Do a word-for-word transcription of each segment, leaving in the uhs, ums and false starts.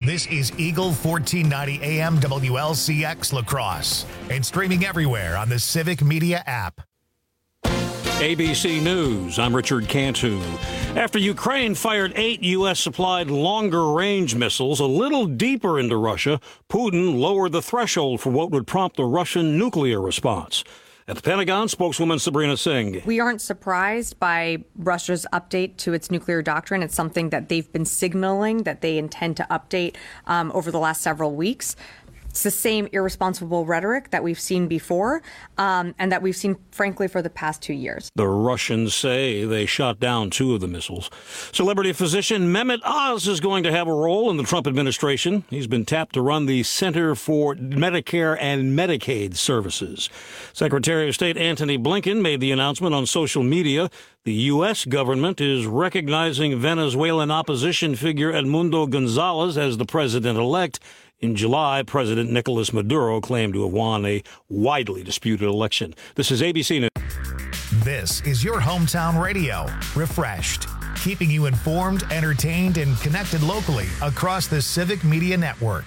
This is Eagle fourteen ninety A M W L C X La Crosse and streaming everywhere on the Civic Media app. A B C News, I'm Richard Cantu. After Ukraine fired eight U S-supplied longer-range missiles a little deeper into Russia, Putin lowered the threshold for what would prompt the Russian nuclear response. At the Pentagon, spokeswoman Sabrina Singh. We aren't surprised by Russia's update to its nuclear doctrine. It's something that they've been signaling that they intend to update um, over the last several weeks. It's the same irresponsible rhetoric that we've seen before um, and that we've seen, frankly, for the past two years. The Russians say they shot down two of the missiles. Celebrity physician Mehmet Oz is going to have a role in the Trump administration. He's been tapped to run the Center for Medicare and Medicaid Services. Secretary of State Antony Blinken made the announcement on social media. The U S government is recognizing Venezuelan opposition figure Edmundo Gonzalez as the president-elect. In July, President Nicolas Maduro claimed to have won a widely disputed election. This is A B C News. This is your hometown radio, refreshed, keeping you informed, entertained, and connected locally across the Civic Media Network.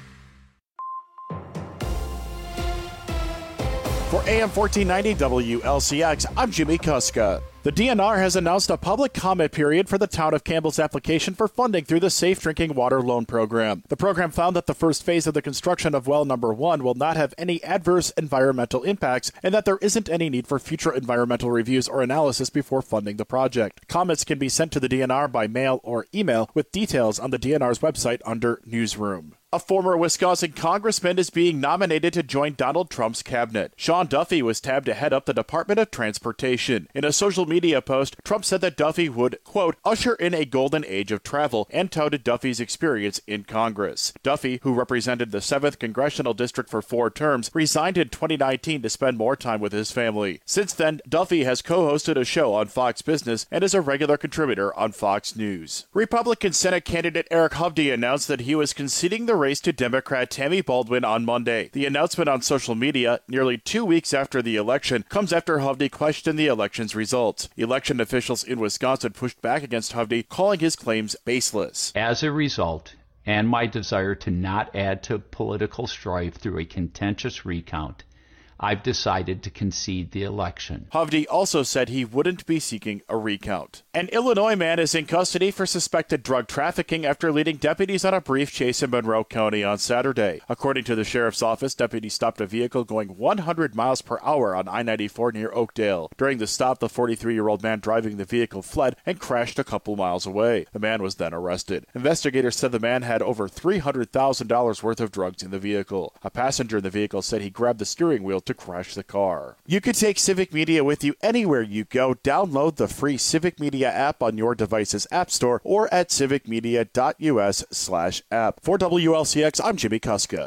For A M fourteen ninety W L C X, I'm Jimmy Kuska. The D N R has announced a public comment period for the town of Campbell's application for funding through the Safe Drinking Water Loan Program. The program found that the first phase of the construction of well number one will not have any adverse environmental impacts and that there isn't any need for future environmental reviews or analysis before funding the project. Comments can be sent to the D N R by mail or email with details on the D N R's website under Newsroom. A former Wisconsin congressman is being nominated to join Donald Trump's cabinet. Sean Duffy was tabbed to head up the Department of Transportation. In a social media post, Trump said that Duffy would, quote, usher in a golden age of travel and touted Duffy's experience in Congress. Duffy, who represented the seventh Congressional District for four terms, resigned in twenty nineteen to spend more time with his family. Since then, Duffy has co-hosted a show on Fox Business and is a regular contributor on Fox News. Republican Senate candidate Eric Hovde announced that he was conceding the race to Democrat Tammy Baldwin on Monday. The announcement on social media, nearly two weeks after the election, comes after Hovde questioned the election's results. Election officials in Wisconsin pushed back against Hovde, calling his claims baseless. As a result, and my desire to not add to political strife through a contentious recount, I've decided to concede the election. Hovde also said he wouldn't be seeking a recount. An Illinois man is in custody for suspected drug trafficking after leading deputies on a brief chase in Monroe County on Saturday. According to the sheriff's office, deputies stopped a vehicle going one hundred miles per hour on I ninety-four near Oakdale. During the stop, the forty-three-year-old man driving the vehicle fled and crashed a couple miles away. The man was then arrested. Investigators said the man had over three hundred thousand dollars worth of drugs in the vehicle. A passenger in the vehicle said he grabbed the steering wheel to crash the car. You can take Civic Media with you anywhere you go. Download the free Civic Media app on your device's app store or at civicmedia.us slash app. For W L C X, I'm Jimmy Kuska.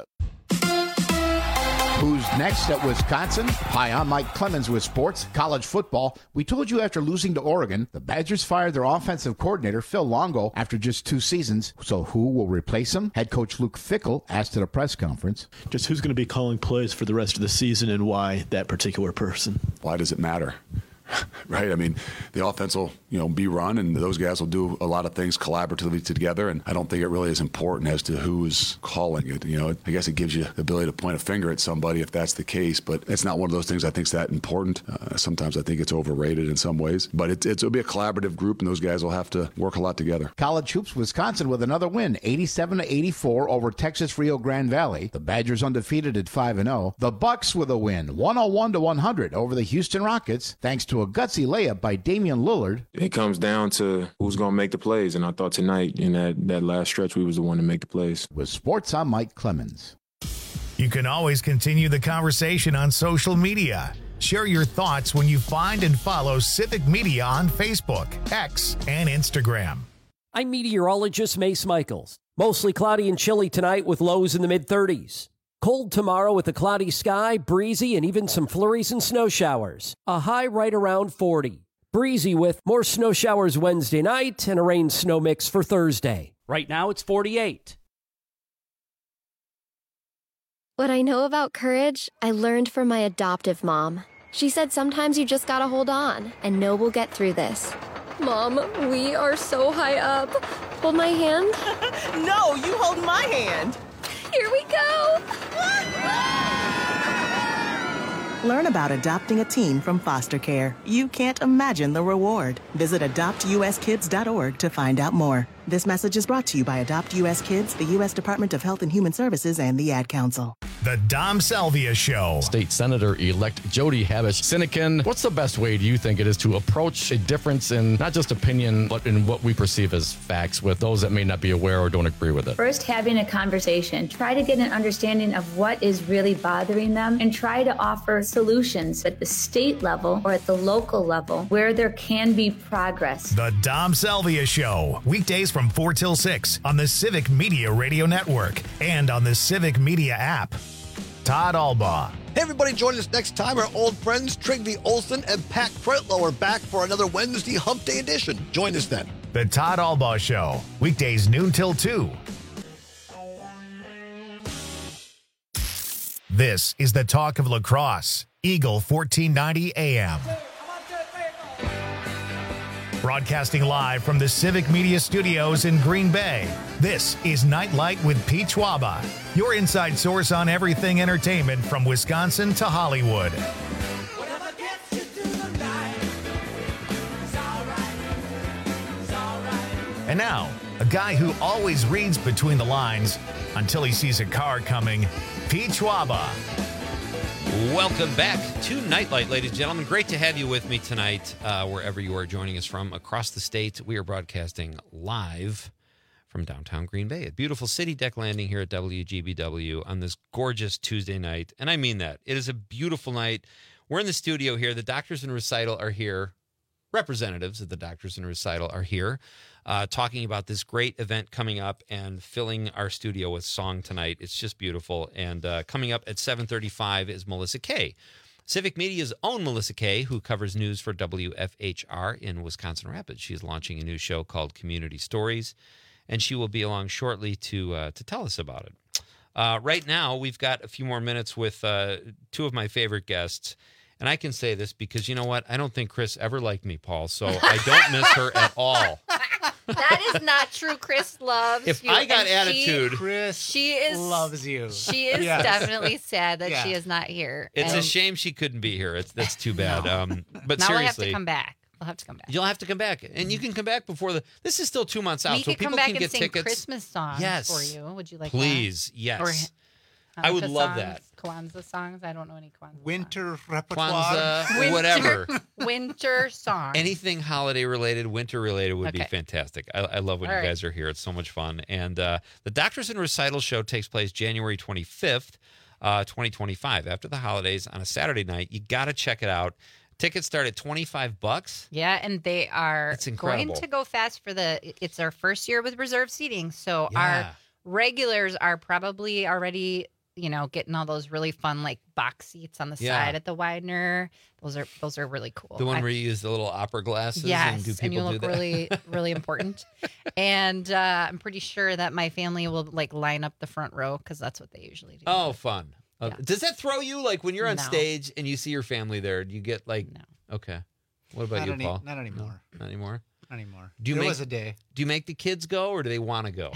Who's next at Wisconsin? Hi, I'm Mike Clemens with sports, college football. We told you after losing to Oregon, the Badgers fired their offensive coordinator, Phil Longo, after just two seasons. So who will replace him? Head coach Luke Fickell asked at a press conference. Just who's going to be calling plays for the rest of the season and why that particular person? Why does it matter? Right? I mean, the offense will, you know, be run, and those guys will do a lot of things collaboratively together, and I don't think it really is important as to who is calling it. You know, I guess it gives you the ability to point a finger at somebody if that's the case, but it's not one of those things I think is that important. Uh, sometimes I think it's overrated in some ways, but it, it's, it'll be a collaborative group, and those guys will have to work a lot together. College hoops, Wisconsin with another win, eighty-seven to eighty-four over Texas Rio Grande Valley. The Badgers undefeated at five and oh. The Bucks with a win, one oh one to one hundred over the Houston Rockets, thanks to a gutsy layup by Damian Lillard. It comes down to who's going to make the plays, and I thought tonight in that, that last stretch we was the one to make the plays. With sports, I'm Mike Clemens. You can always continue the conversation on social media. Share your thoughts when you find and follow Civic Media on Facebook, X, and Instagram. I'm meteorologist Mace Michaels. Mostly cloudy and chilly tonight with lows in the mid thirties. Cold tomorrow with a cloudy sky, breezy, and even some flurries and snow showers. A high right around forty. Breezy with more snow showers Wednesday night and a rain-snow mix for Thursday. Right now it's forty-eight. What I know about courage, I learned from my adoptive mom. She said sometimes you just gotta hold on and know we'll get through this. Mom, we are so high up. Hold my hand. No, you hold my hand. Here we go. Learn about adopting a teen from foster care. You can't imagine the reward. Visit adopt u s kids dot org to find out more. This message is brought to you by Adopt U S Kids, the U S Department of Health and Human Services, and the Ad Council. The Dom Salvia Show. State Senator-elect Jody Habush-Sinekin, what's the best way do you think it is to approach a difference in not just opinion, but in what we perceive as facts with those that may not be aware or don't agree with it? First, having a conversation. Try to get an understanding of what is really bothering them and try to offer solutions at the state level or at the local level where there can be progress. The Dom Salvia Show. Weekdays from four till six on the Civic Media Radio Network and on the Civic Media app. Todd Albaugh. Hey, everybody, join us next time. Our old friends Trygve Olsen and Pat Cretlow are back for another Wednesday Hump Day edition. Join us then. The Todd Albaugh Show. Weekdays noon till two. This is the talk of lacrosse. Eagle fourteen ninety A M. Broadcasting live from the Civic Media Studios in Green Bay, this is Nightlight with Pete Schwaba, your inside source on everything entertainment from Wisconsin to Hollywood. And now, a guy who always reads between the lines until he sees a car coming, Pete Schwaba. Welcome back to Nightlight, ladies and gentlemen. Great to have you with me tonight, uh, wherever you are joining us from across the state. We are broadcasting live from downtown Green Bay at beautiful City Deck Landing here at W G B W on this gorgeous Tuesday night. And I mean that. It is a beautiful night. We're in the studio here. The Doctors in Recital are here. Representatives of the Doctors in Recital are here uh, talking about this great event coming up and filling our studio with song tonight. It's just beautiful. And uh, coming up at seven thirty-five is Melissa Kay, Civic Media's own Melissa Kay, who covers news for W F H R in Wisconsin Rapids. She's launching a new show called Community Stories, and she will be along shortly to uh, to tell us about it. Uh, right now, we've got a few more minutes with uh, two of my favorite guests. And I can say this because, you know what? I don't think Chris ever liked me, Paul, so I don't miss her at all. That is not true. Chris loves if you. If I got and attitude, she, Chris she is, loves you. She is yes. definitely sad that yeah. she is not here. It's and a shame she couldn't be here. It's That's too bad. No. Um, but now seriously. we'll have to come back. We'll have to come back. You'll have to come back. And you can come back before the... This is still two months out, we so could people come back can and get sing tickets. Christmas songs yes. for you. Would you like Please, that? yes. Or I would Hanukkah love songs, that. Kwanzaa songs. I don't know any Kwanzaa Winter songs. repertoire. Kwanzaa, winter, whatever. Winter songs. Anything holiday related, winter related would okay. be fantastic. I, I love when All you right. guys are here. It's so much fun. And uh, the Doctors in Recital show takes place January twenty-fifth, uh, twenty twenty-five, after the holidays on a Saturday night. You got to check it out. Tickets start at twenty-five bucks. Yeah, and they are That's going incredible. to go fast for the. It's our first year with reserve seating, so Yeah. our regulars are probably already, you know, getting all those really fun like box seats on the Yeah. side at the Widener. Those are those are really cool. The one I- where you use the little opera glasses Yes, and do and people you do look that? really, really important. And uh, I'm pretty sure that my family will like line up the front row because that's what they usually do. Oh, fun. Uh, Does that throw you? Like when you're on No. stage and you see your family there, do you get like, no. Okay. What about Not you, any- Paul? not anymore. No, not anymore? Not anymore. Do you There make, was a day. Do you make the kids go or do they want to go?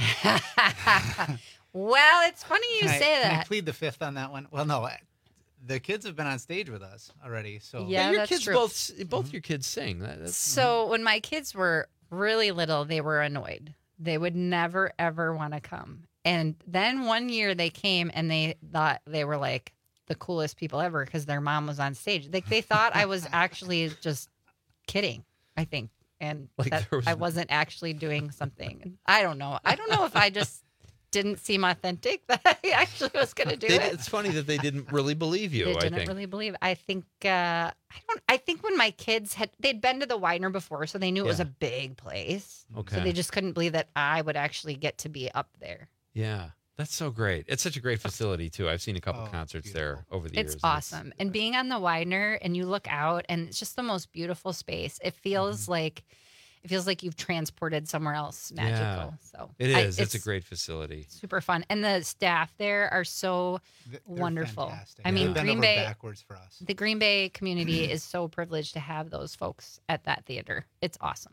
Well, it's funny you Can I- say Can I that. plead the fifth on that one? Well, no. I- The kids have been on stage with us already, so Yeah, your that's kids true. both both your kids sing. That, that's, So when my kids were really little, they were annoyed. They would never, ever want to come. And then one year they came and they thought they were like the coolest people ever because their mom was on stage. Like they thought I was actually just kidding, I think. And Like that there was- I wasn't actually doing something. I don't know. I don't know if I just didn't seem authentic that I actually was going to do they, it. it's funny that they didn't really believe you. They I didn't think. really believe. I think uh, I don't. I think when my kids had they'd been to the Widener before, so they knew it was Yeah. a big place. Okay. So they just couldn't believe that I would actually get to be up there. Yeah, that's so great. It's such a great facility too. I've seen a couple Oh, concerts there over the It's years. awesome. And being on the Widener and you look out and it's just the most beautiful space. It feels Mm-hmm. like it feels like you've transported somewhere else magical. Yeah. So It I- is. it's, a great facility. super fun. And the staff there are so They're wonderful. fantastic. I mean, They've bent Green over Bay backwards for us. The Green Bay community is so privileged to have those folks at that theater. It's awesome.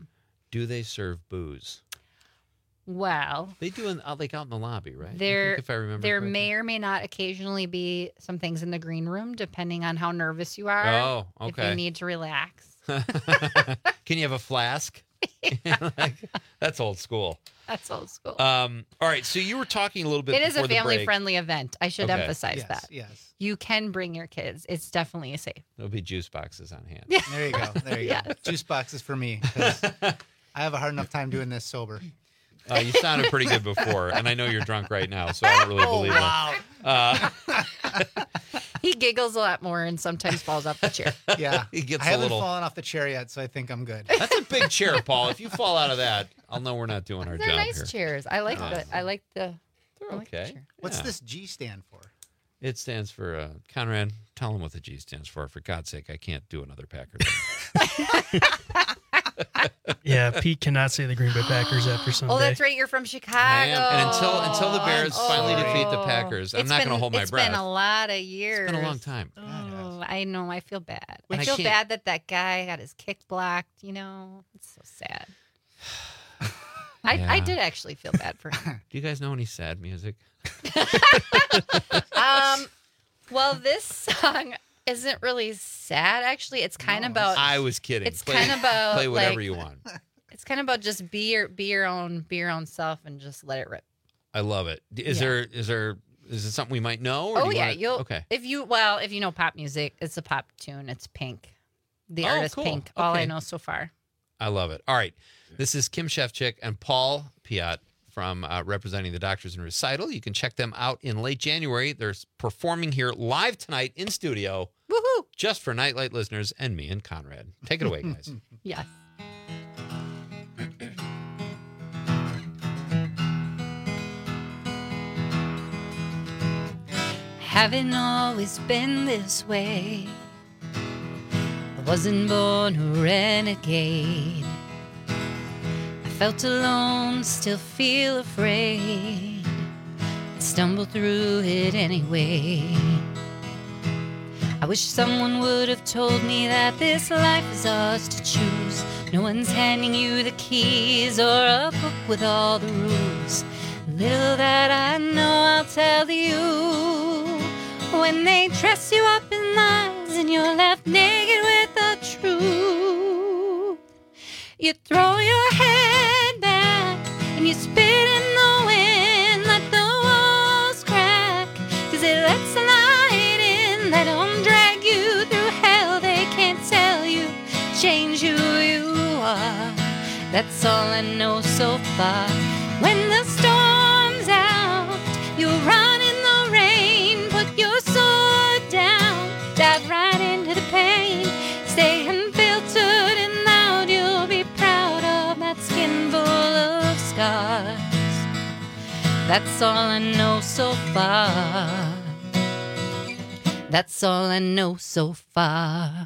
do they serve booze? Well, They do in, out- like out in the lobby, right? I there, think if I remember there correctly. may or may not occasionally be some things in the green room, depending on how nervous you are. Oh, If okay. you need to relax. Can you have a flask? Like, that's old school. That's old school. Um, all right, so you were talking a little bit It is a before the break. family-friendly event. I should Okay. emphasize Yes, that. yes. You can bring your kids. It's definitely safe. There'll be juice boxes on hand. There you go. There you Yes. go. Juice boxes for me. 'Cause I have a hard enough time doing this sober. Uh, you sounded pretty good before, and I know you're drunk right now, so I don't really Oh, believe wow. it. Uh, He giggles a lot more and sometimes falls off the chair. Yeah. He gets I a haven't little- fallen off the chair yet, so I think I'm good. That's a big chair, Paul. If you fall out of that, I'll know we're not doing our They're job nice here. chairs. I like Uh, the. I like the. They're I like the okay. chair. What's Yeah. this G stand for? It stands for uh, Conrad. Tell him what the G stands for. For God's sake, I can't do another Packer thing. Yeah, Pete cannot say the Green Bay Packers after Sunday. Oh, that's right. You're from Chicago. I am, and until until the Bears Oh, finally I'm defeat the sorry. Packers, I'm It's not been- going to hold my it's breath. been a lot of years. It's been a long time. Oh, I know. I feel bad. And I I feel can't- bad that that guy got his kick blocked. You know, it's so sad. I, Yeah. I did actually feel bad for him. Do you guys know any sad music? um, well, this song isn't really sad. Actually, it's kind of about. I was kidding. It's Play- kind of about play whatever like- you want. It's kind of about just be your be your own be your own self and just let it rip. I love it. Is Yeah. there is there is it something we might know? Or Oh do you yeah, wanna- you'll okay. if you well if you know pop music, it's a pop tune. It's Pink, the Oh, artist cool. Pink. All I Okay. know so far. I love it. All right. This is Kim Shefchick and Paul Piat from uh, representing the Doctors in Recital. You can check them out in late January. They're performing here live tonight in studio. Woohoo! Just for Nightlight listeners and me and Conrad. Take it away, guys. Yes. Haven't always been this way. I wasn't born a renegade. I felt alone, still feel afraid. I stumbled through it anyway. I wish someone would have told me that this life is ours to choose. No one's handing you the keys or a book with all the rules. Little that I know, I'll tell you. When they dress you up in lies and you're left naked with the truth, you throw your head back and you spit in the wind. Let the walls crack, 'cause it lets the light in. Let them drag you through hell. They can't tell you, change who you are. That's all I know so far. When the storm's out, you run in the rain. Put your sword down, dive right into the pain. Stay unfiltered and loud. You'll be proud of that skin full of scars. That's all I know so far. That's all I know so far.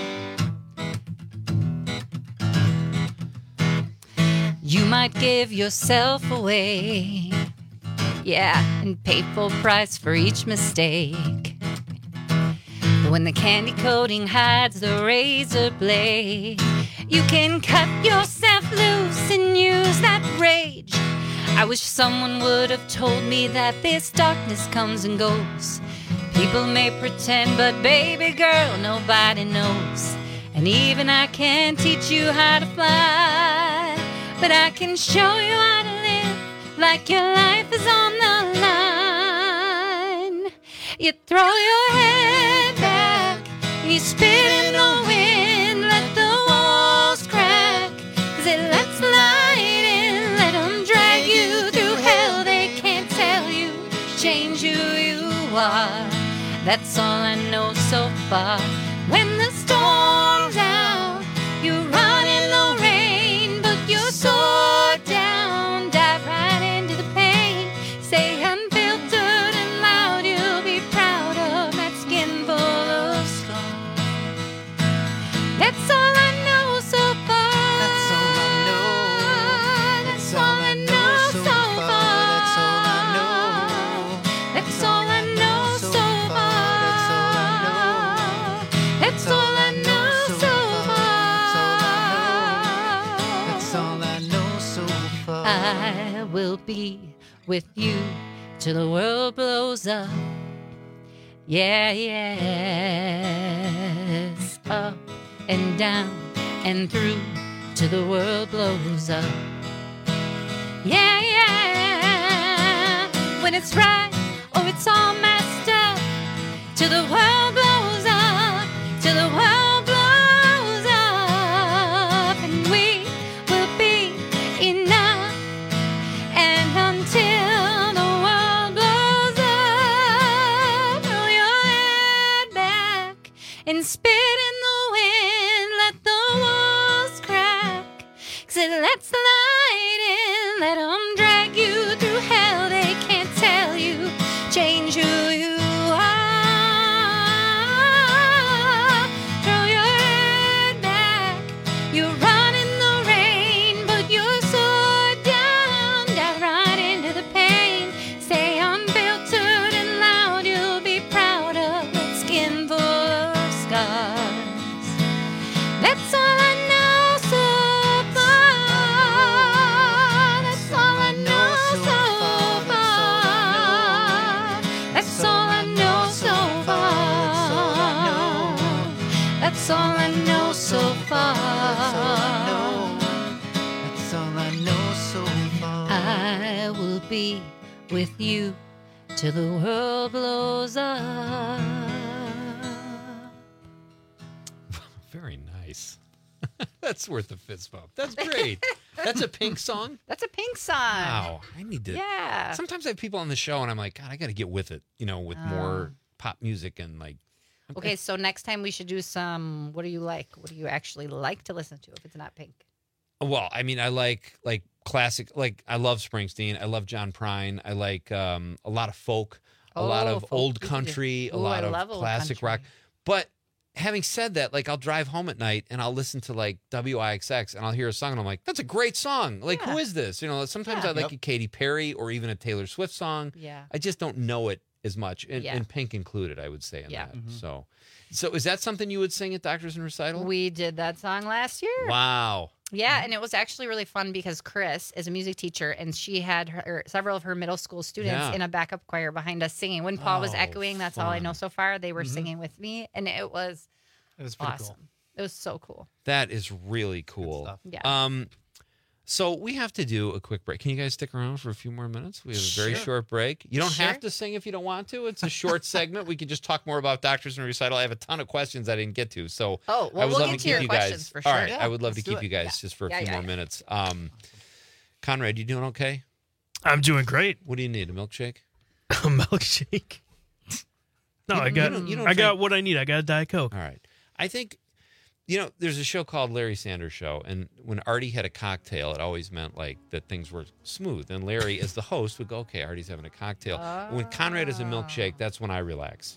You might give yourself away, yeah, and pay full price for each mistake. But when the candy coating hides the razor blade, you can cut yourself loose and use that rage. I wish someone would have told me that this darkness comes and goes. People may pretend, but baby girl, nobody knows. And even I can't teach you how to fly, but I can show you how to live like your life is on the line. You throw your head back, and you spit in the wind. Let the walls crack, 'cause it lets light in. Let them drag you through hell. They can't tell you, change who you are. That's all I know so far. When the storm's out, you run in the rain. Put your sword down, dive right into the pain. Stay unfiltered and loud. You'll be proud of that skin full of scars. That's all I know so far. That's all I know. That's all I know so far. That's all I know. That's all I know so far. with you till the world blows up. Yeah, yes. Up and down and through till the world blows up. Yeah, yeah. When it's right or it's all messed up, till the world blows up, till the world blows up, and we will be enough. And until the world blows up, throw your head back and spit in the wind. Let the walls crack, 'cause it lets the light in. Let them drag you through hell. They can't tell you, change who you are. Throw your head back. You run in the rain, put your sword down, dive right into the pain. Stay unfiltered and loud. You'll be proud of that skin full of scars. That's all I know so far. That's all I know so far. That's all I know so far. That's all I know so far. That's all I know so far. I will be with you till the world blows up. Very nice. That's worth a fist bump. That's great. That's a Pink song? That's a Pink song. Wow. I need to. Yeah. Sometimes I have people on the show and I'm like, God, I got to get with it, you know, with Oh. more pop music and like. Okay, so next time we should do some. What do you like? What do you actually like to listen to if it's not Pink? Well, I mean, I like like classic, like I love Springsteen. I love John Prine. I like um, a lot of folk, a lot Oh, of folk old music. country, a Ooh, lot I of love old classic country. rock. But having said that, like I'll drive home at night and I'll listen to like W I X X and I'll hear a song and I'm like, that's a great song. Like, who is this? You know, sometimes Yeah. I like Yep. a Katy Perry or even a Taylor Swift song. Yeah. I just don't know it as much, and, Yeah. and Pink included, I would say, in Yeah. that. Mhm. So, so is that something you would sing at Doctors and Recital? We did that song last year. Wow. Yeah, and it was actually really fun because Chris is a music teacher, and she had her several of her middle school students Yeah. in a backup choir behind us singing. When Paul was Oh, echoing, that's all I know fun. so far. They were Mhm. singing with me, and it was It was pretty awesome. cool. It was so cool. That is really cool. Yeah. Um, so we have to do a quick break. Can you guys stick around for a few more minutes? We have a very Sure. short break. You don't Sure. have to sing if you don't want to. It's a short segment. We can just talk more about Doctors and Recital. I have a ton of questions I didn't get to. So Oh, well, I would we'll love get to to your keep you questions guys. for All sure. right. Yeah, I would love to let's do keep it. you guys Yeah. just for a Yeah, few yeah, more yeah. minutes. Um, Conrad, you doing okay? I'm doing great. What do you need? A milkshake? A milkshake? No, You I don't- got you don't- you don't I got drink- what I need. I got a Diet Coke. All right. I think, you know, there's a show called Larry Sanders Show, and when Artie had a cocktail, it always meant like that things were smooth. And Larry, as the host, would go, "Okay, Artie's having a cocktail." When Conrad has a milkshake, that's when I relax.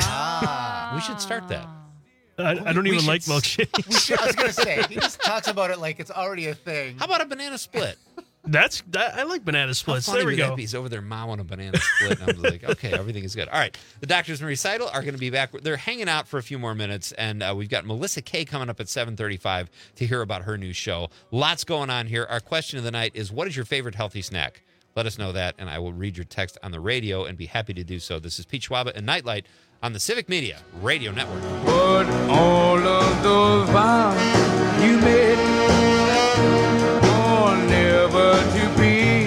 Ah. We should start that. I, I don't We even should like s- milkshakes. We should, I was gonna say he just talks about it like it's already a thing. How about a banana split? That's that, I like banana splits. How funny There we would go. that be? He's over there mowing a banana split. And I'm like, okay, everything is good. All right. The Doctors and Recital are going to be back. They're hanging out for a few more minutes. And uh, we've got Melissa Kay coming up at seven thirty-five to hear about her new show. Lots going on here. Our question of the night is, what is your favorite healthy snack? Let us know that, and I will read your text on the radio and be happy to do so. This is Pete Schwaba and Nightlight on the Civic Media Radio Network. But all of those vows you made are never to be.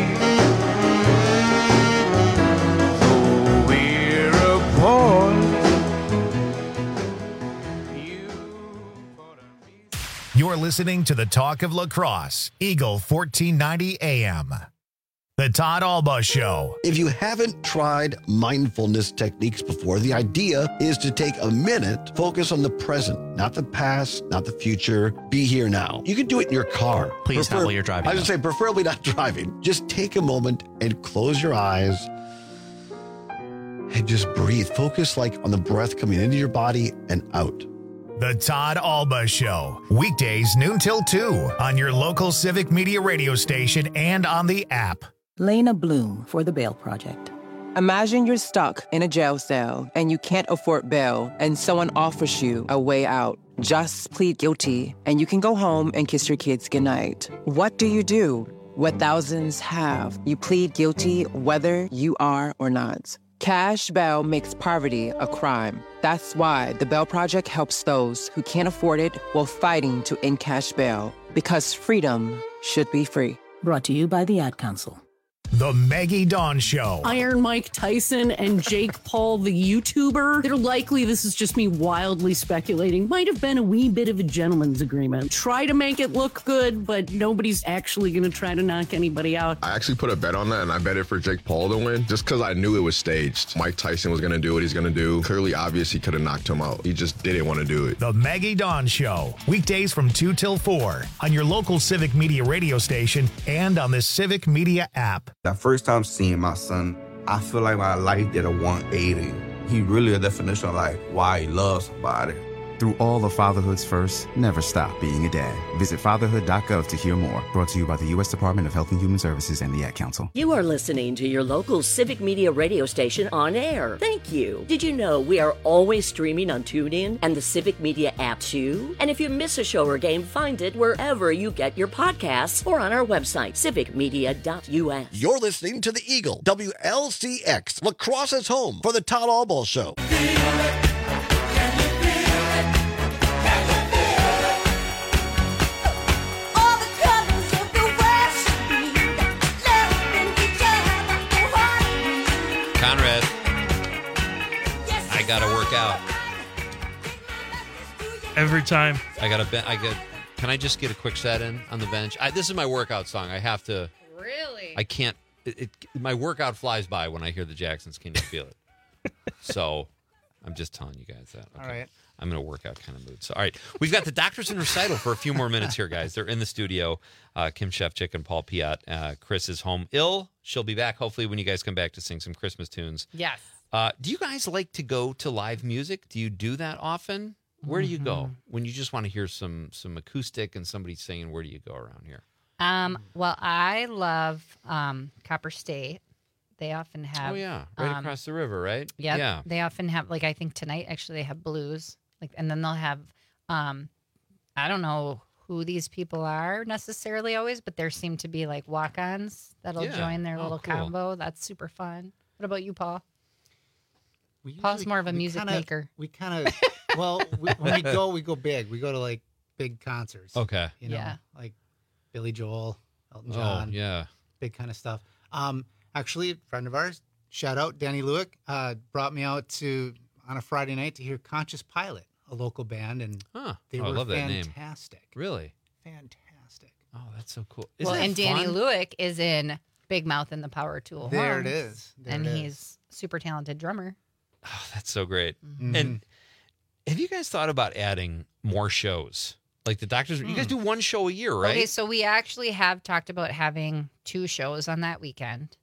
So we're apart. You're listening to the Talk of Lacrosse, Eagle fourteen ninety A M. The Todd Alba Show. If you haven't tried mindfulness techniques before, the idea is to take a minute, focus on the present, not the past, not the future. Be here now. You can do it in your car. Please not while you're driving, I would though. say preferably not driving. Just take a moment and close your eyes and just breathe. Focus like on the breath coming into your body and out. The Todd Alba Show. Weekdays noon till two on your local Civic Media radio station and on the app. Lena Bloom for the Bail Project. Imagine you're stuck in a jail cell and you can't afford bail and someone offers you a way out. Just plead guilty and you can go home and kiss your kids goodnight. What do you do? what thousands have. You plead guilty whether you are or not. Cash bail makes poverty a crime. That's why the Bail Project helps those who can't afford it while fighting to end cash bail. Because freedom should be free. Brought to you by the Ad Council. The Maggie Dawn Show. Iron Mike Tyson and Jake Paul, the YouTuber. They're likely, this is just me wildly speculating, might have been a wee bit of a gentleman's agreement. Try to make it look good, but nobody's actually going to try to knock anybody out. I actually put a bet on that, and I bet it for Jake Paul to win, just because I knew it was staged. Mike Tyson was going to do what he's going to do. Clearly obvious he could have knocked him out. He just didn't want to do it. The Maggie Dawn Show. Weekdays from two till four on your local Civic Media radio station and on the Civic Media app. The first time seeing my son, I feel like my life did a one eighty. He really a definition of like why he loves somebody. Through all the fatherhood's first, never stop being a dad. Visit fatherhood dot gov to hear more. Brought to you by the U S Department of Health and Human Services and the Ad Council. You are listening to your local Civic Media radio station on air. Thank you. Did you know we are always streaming on TuneIn and the Civic Media app too? And if you miss a show or game, find it wherever you get your podcasts or on our website, civic media dot U S. You're listening to the Eagle, W L C X, lacrosse's home for the Todd Albaugh Show. Conrad, I gotta work out. Every time. I gotta. Be- I get. Can I just get a quick set in on the bench? I, this is my workout song. I have to. Really? I can't. It, it, my workout flies by when I hear the Jacksons. Can you feel it? So, I'm just telling you guys that. Okay. All right. I'm in a workout kind of mood. So, all right, we've got the Doctors in Recital for a few more minutes here, guys. They're in the studio. Uh, Kim Shefchick and Paul Piat. Uh, Chris is home ill. She'll be back hopefully when you guys come back to sing some Christmas tunes. Yes. Uh, do you guys like to go to live music? Do you do that often? Where do you go Mhm. when you just want to hear some some acoustic and somebody singing? Where do you go around here? Um, well, I love um, Copper State. They often have. Oh yeah, right um, across the river, right? Yep. Yeah. They often have, like, I think tonight actually they have blues, like, and then they'll have. Um, I don't know who these people are necessarily always, but there seem to be like walk-ons that'll Yeah. join their Oh, little cool. combo. That's super fun. What about you, Paul? We Paul's usually- more of a we music kinda- maker. We kind of, well, we, when we go, we go big. We go to like big concerts. Okay. You know, Yeah. like Billy Joel, Elton Oh, John. yeah. Big kind of stuff. Um, actually, a friend of ours, shout out Danny Lewick, uh, brought me out to on a Friday night to hear Conscious Pilot, a local band, and Huh. they Oh, I were love that name. fantastic. Really? Fantastic. Oh, that's so cool. well, Isn't that and Danny fun? Lewick is in Big Mouth and the Power Tool. There it Horns, is. There and it is. he's super talented drummer. Oh, that's so great. Mhm. And have you guys thought about adding more shows? Like the Doctors, you guys do one show a year, right? Okay, so we actually have talked about having two shows on that weekend.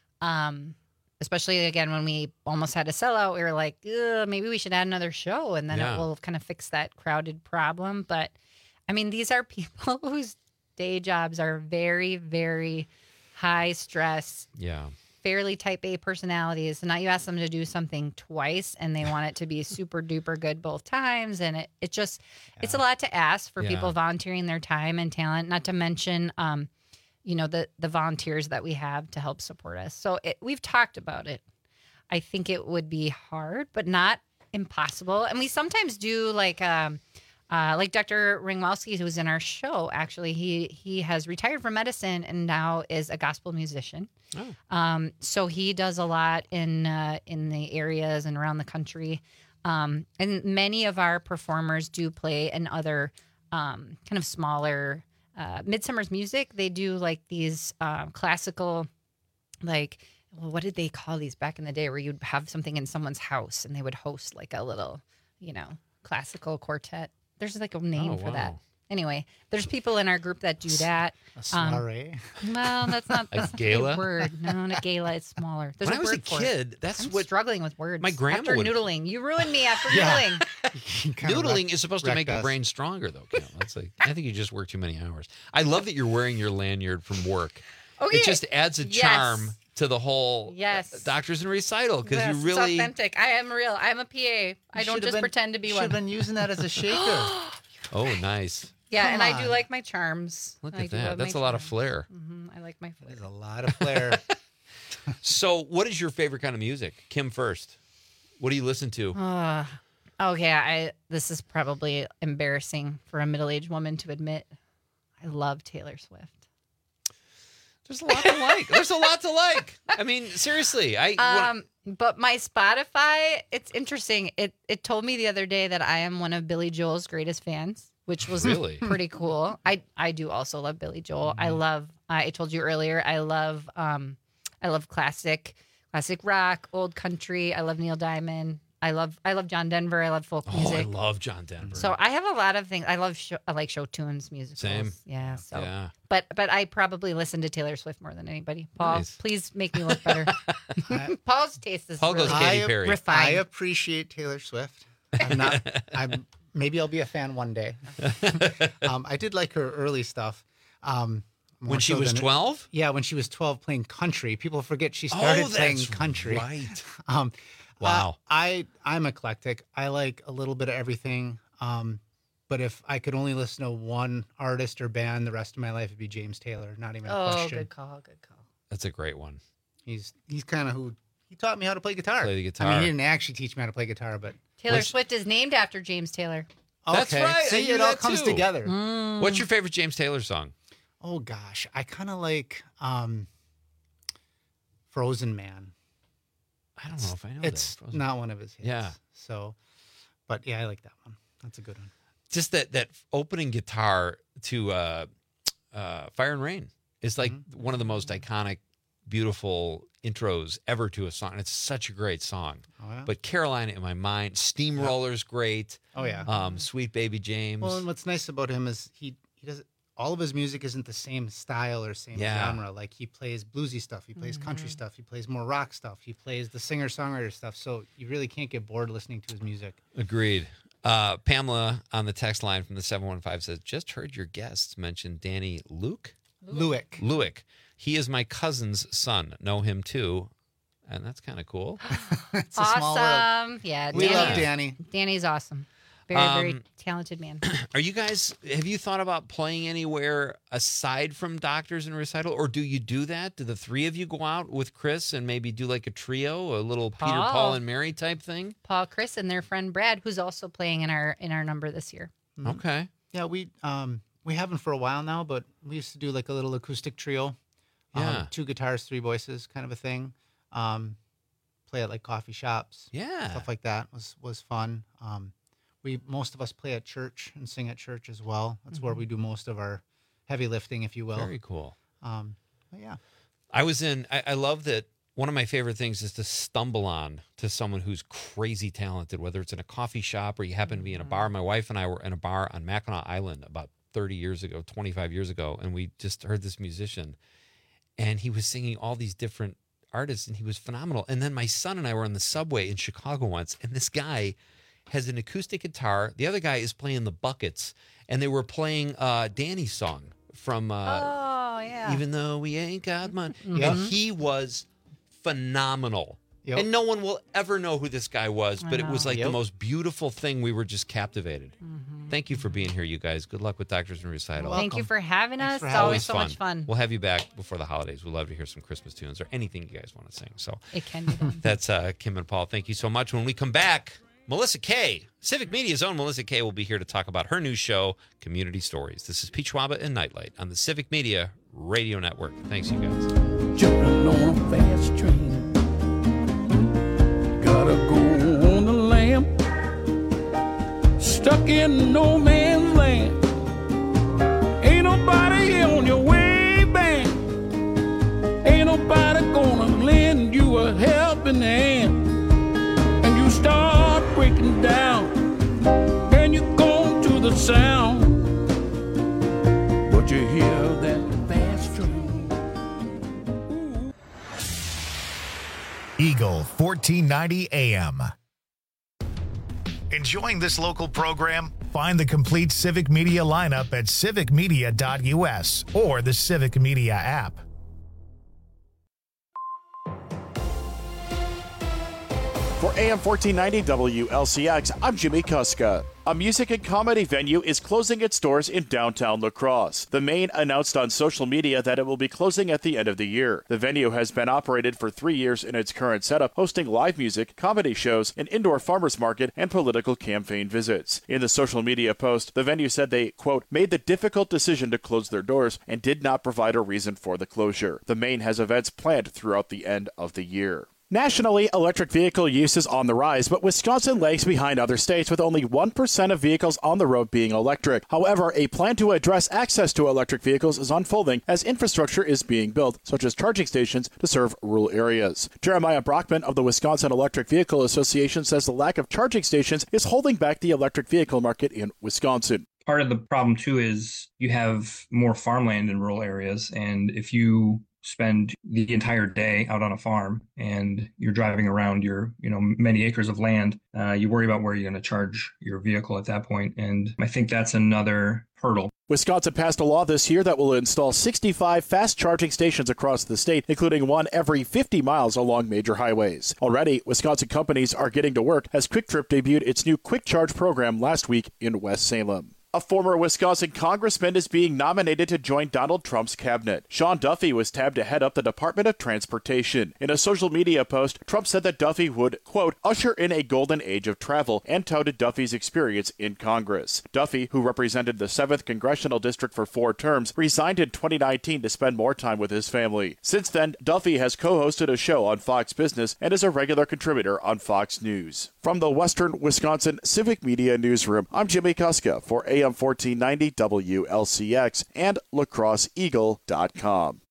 Um, especially again when we almost had a sellout, we were like, Ugh, maybe we should add another show, and then Yeah. it will kind of fix that crowded problem. But I mean, these are people whose day jobs are very, very high stress, Yeah. fairly type A personalities. And now you ask them to do something twice and they want it to be super duper good both times. And it, it just, it's a lot to ask for Yeah. people volunteering their time and talent, not to mention, um, you know, the, the volunteers that we have to help support us. So it, we've talked about it. I think it would be hard, but not impossible. And we sometimes do like, um, Uh, like Doctor Ringwalski, who's in our show, actually, he he has retired from medicine and now is a gospel musician. Oh. Um, so he does a lot in uh, in the areas and around the country. Um, and many of our performers do play in other um, kind of smaller uh, Midsummer's Music. They do like these um, classical, like, well, what did they call these back in the day, where you'd have something in someone's house and they would host like a little, you know, classical quartet. There's like a name Oh, for that. wow. Anyway, there's people in our group that do that. A soiree? Um, well, that's not A that's not gala? a word. No, not gala. It's smaller. There's When a I was a word for it. kid, that's I'm what- struggling with words. My grandma after would- noodling. You ruined me after Yeah. noodling. Kinda Noodling wrecked- is supposed to wrecked make your us. brain stronger, though, Kim. That's like, I think you just work too many hours. I love that you're wearing your lanyard from work. Okay. It just adds a Yes. charm to the whole Yes. Doctors in Recital because Yes, you really. it's authentic. I am real. I'm a P A. I You don't should've just been- pretend to be should one. have been using that as a shaker. Oh, nice. Yeah, Come and I do on. like my charms. Look I at do that. love That's my a lot of charms. flair. Mhm, I like my flair. There's a lot of flair. So, what is your favorite kind of music? Kim first. What do you listen to? Uh, oh yeah, I. This is probably embarrassing for a middle-aged woman to admit. I love Taylor Swift. There's a lot to like. There's a lot to like. I mean, seriously. I Um, but my Spotify, it's interesting. It it told me the other day that I am one of Billy Joel's greatest fans, which was Really? pretty cool. I I do also love Billy Joel. I love. I told you earlier. I love. Um, I love classic, classic rock, old country. I love Neil Diamond. I love. I love John Denver. I love folk oh, music. I love John Denver. So I have a lot of things. I love. Show, I like show tunes, musicals. Same. Yeah. So. Yeah. But but I probably listen to Taylor Swift more than anybody. Paul, Nice. please make me look better. Paul's taste is Paul goes really Katy I, Perry. I refined. appreciate Taylor Swift. I'm not. I'm maybe I'll be a fan one day. um, I did like her early stuff. Um, more When she so was than- twelve? Yeah, when she was twelve, playing country. People forget she started Oh, playing that's country. right. Um, Wow. uh, I I'm eclectic. I like a little bit of everything. Um, but if I could only listen to one artist or band the rest of my life, it'd be James Taylor. Not even a Oh, question. good call. Good call. That's a great one. He's he's kind of who he taught me how to play guitar. Play the I mean, guitar. he didn't actually teach me how to play guitar, but Taylor Which- Swift is named after James Taylor. That's Okay. right. I See, knew it all that comes too. together. Mm. What's your favorite James Taylor song? Oh gosh, I kind of like um, Frozen Man. I don't know if I know It's that. Frozen- not one of his hits. Yeah. So, but yeah, I like that one. That's a good one. Just that that opening guitar to uh, uh, Fire and Rain is like Mm-hmm. one of the most iconic, beautiful intros ever to a song. It's such a great song. Oh, yeah? But Carolina in my mind, Steamroller's great. Oh, yeah. Um, Sweet Baby James. Well, and what's nice about him is he he does all of his music isn't the same style or same Yeah. genre. Like he plays bluesy stuff, he plays country stuff, he plays more rock stuff, he plays the singer songwriter stuff. So you really can't get bored listening to his music. Agreed. Uh, Pamela on the text line from the seven one five says, just heard your guests mention Danny Luke. Lewick. Lewick. He is my cousin's son. Know him too. And that's kind of cool. It's a small world. Awesome. Yeah. We Danny- love Danny. Danny's awesome. Very, very Um, talented man. Are you guys, have you thought about playing anywhere aside from Doctors and Recital? Or do you do that? Do the three of you go out with Chris and maybe do like a trio, a little Peter, Paul. Paul, and Mary type thing? Paul, Chris, and their friend Brad, who's also playing in our in our number this year. Okay. Yeah, we um we haven't for a while now, but we used to do like a little acoustic trio. Um, Yeah. two guitars, three voices, kind of a thing. Um, play at like coffee shops. Yeah. Stuff like that was was fun. Um, we most of us play at church and sing at church as well. That's where Mhm. we do most of our heavy lifting, if you will. Very cool. Um, but yeah. I was in, I, I love that one of my favorite things is to stumble on to someone who's crazy talented, whether it's in a coffee shop or you happen to be in a bar. My wife and I were in a bar on Mackinac Island about thirty years ago, twenty-five years ago, and we just heard this musician, and he was singing all these different artists, and he was phenomenal. And then my son and I were on the subway in Chicago once, and this guy has an acoustic guitar. The other guy is playing the buckets, and they were playing uh, Danny's song from uh, Oh, yeah. Even Though We Ain't Got Money. Yep. And he was phenomenal. Yep. And no one will ever know who this guy was, I but it was know. like the Yep. most beautiful thing. We were just captivated. Thank you for being here, you guys. Good luck with Doctors and Recital. Thank you for having us. for It's having always Always so much fun. We'll have you back before the holidays. We'd love to hear some Christmas tunes or anything you guys want to sing. So It can be done. that's uh, Kim and Paul. Thank you so much. When we come back, Melissa Kay, Civic Media's own Melissa Kay, will be here to talk about her new show, Community Stories. This is Pete Schwaba and Nightlight on the Civic Media Radio Network. Thanks, you guys. Jumping on a fast train. Gotta go on the lam. Stuck in no man's land. Ain't nobody on your way back. Ain't nobody gonna lend you a helping hand. And you start breaking down. And you go to the sound. But you hear that fast train. Eagle fourteen ninety A M. Enjoying this local program? Find the complete Civic Media lineup at civic media dot U S or the Civic Media app. For A M fourteen ninety W L C X, I'm Jimmy Kuska. A music and comedy venue is closing its doors in downtown La Crosse. The Maine announced on social media that it will be closing at the end of the year. The venue has been operated for three years in its current setup, hosting live music, comedy shows, an indoor farmers market, and political campaign visits. In the social media post, the venue said they, quote, made the difficult decision to close their doors and did not provide a reason for the closure. The Maine has events planned throughout the end of the year. Nationally, electric vehicle use is on the rise, but Wisconsin lags behind other states with only one percent of vehicles on the road being electric. However, a plan to address access to electric vehicles is unfolding as infrastructure is being built, such as charging stations to serve rural areas. Jeremiah Brockman of the Wisconsin Electric Vehicle Association says the lack of charging stations is holding back the electric vehicle market in Wisconsin. Part of the problem, too, is you have more farmland in rural areas, and if you spend the entire day out on a farm and you're driving around your, you know, many acres of land, uh, you worry about where you're going to charge your vehicle at that point. And I think that's another hurdle. Wisconsin passed a law this year that will install sixty-five fast charging stations across the state, including one every fifty miles along major highways. Already, Wisconsin companies are getting to work as Quick Trip debuted its new Quick Charge program last week in West Salem. A former Wisconsin congressman is being nominated to join Donald Trump's cabinet. Sean Duffy was tabbed to head up the Department of Transportation. In a social media post, Trump said that Duffy would, quote, usher in a golden age of travel and touted Duffy's experience in Congress. Duffy, who represented the seventh Congressional District for four terms, resigned in twenty nineteen to spend more time with his family. Since then, Duffy has co-hosted a show on Fox Business and is a regular contributor on Fox News. From the Western Wisconsin Civic Media Newsroom, I'm Jimmy Kuska for A M fourteen ninety W L C X and La Crosse Eagle dot com.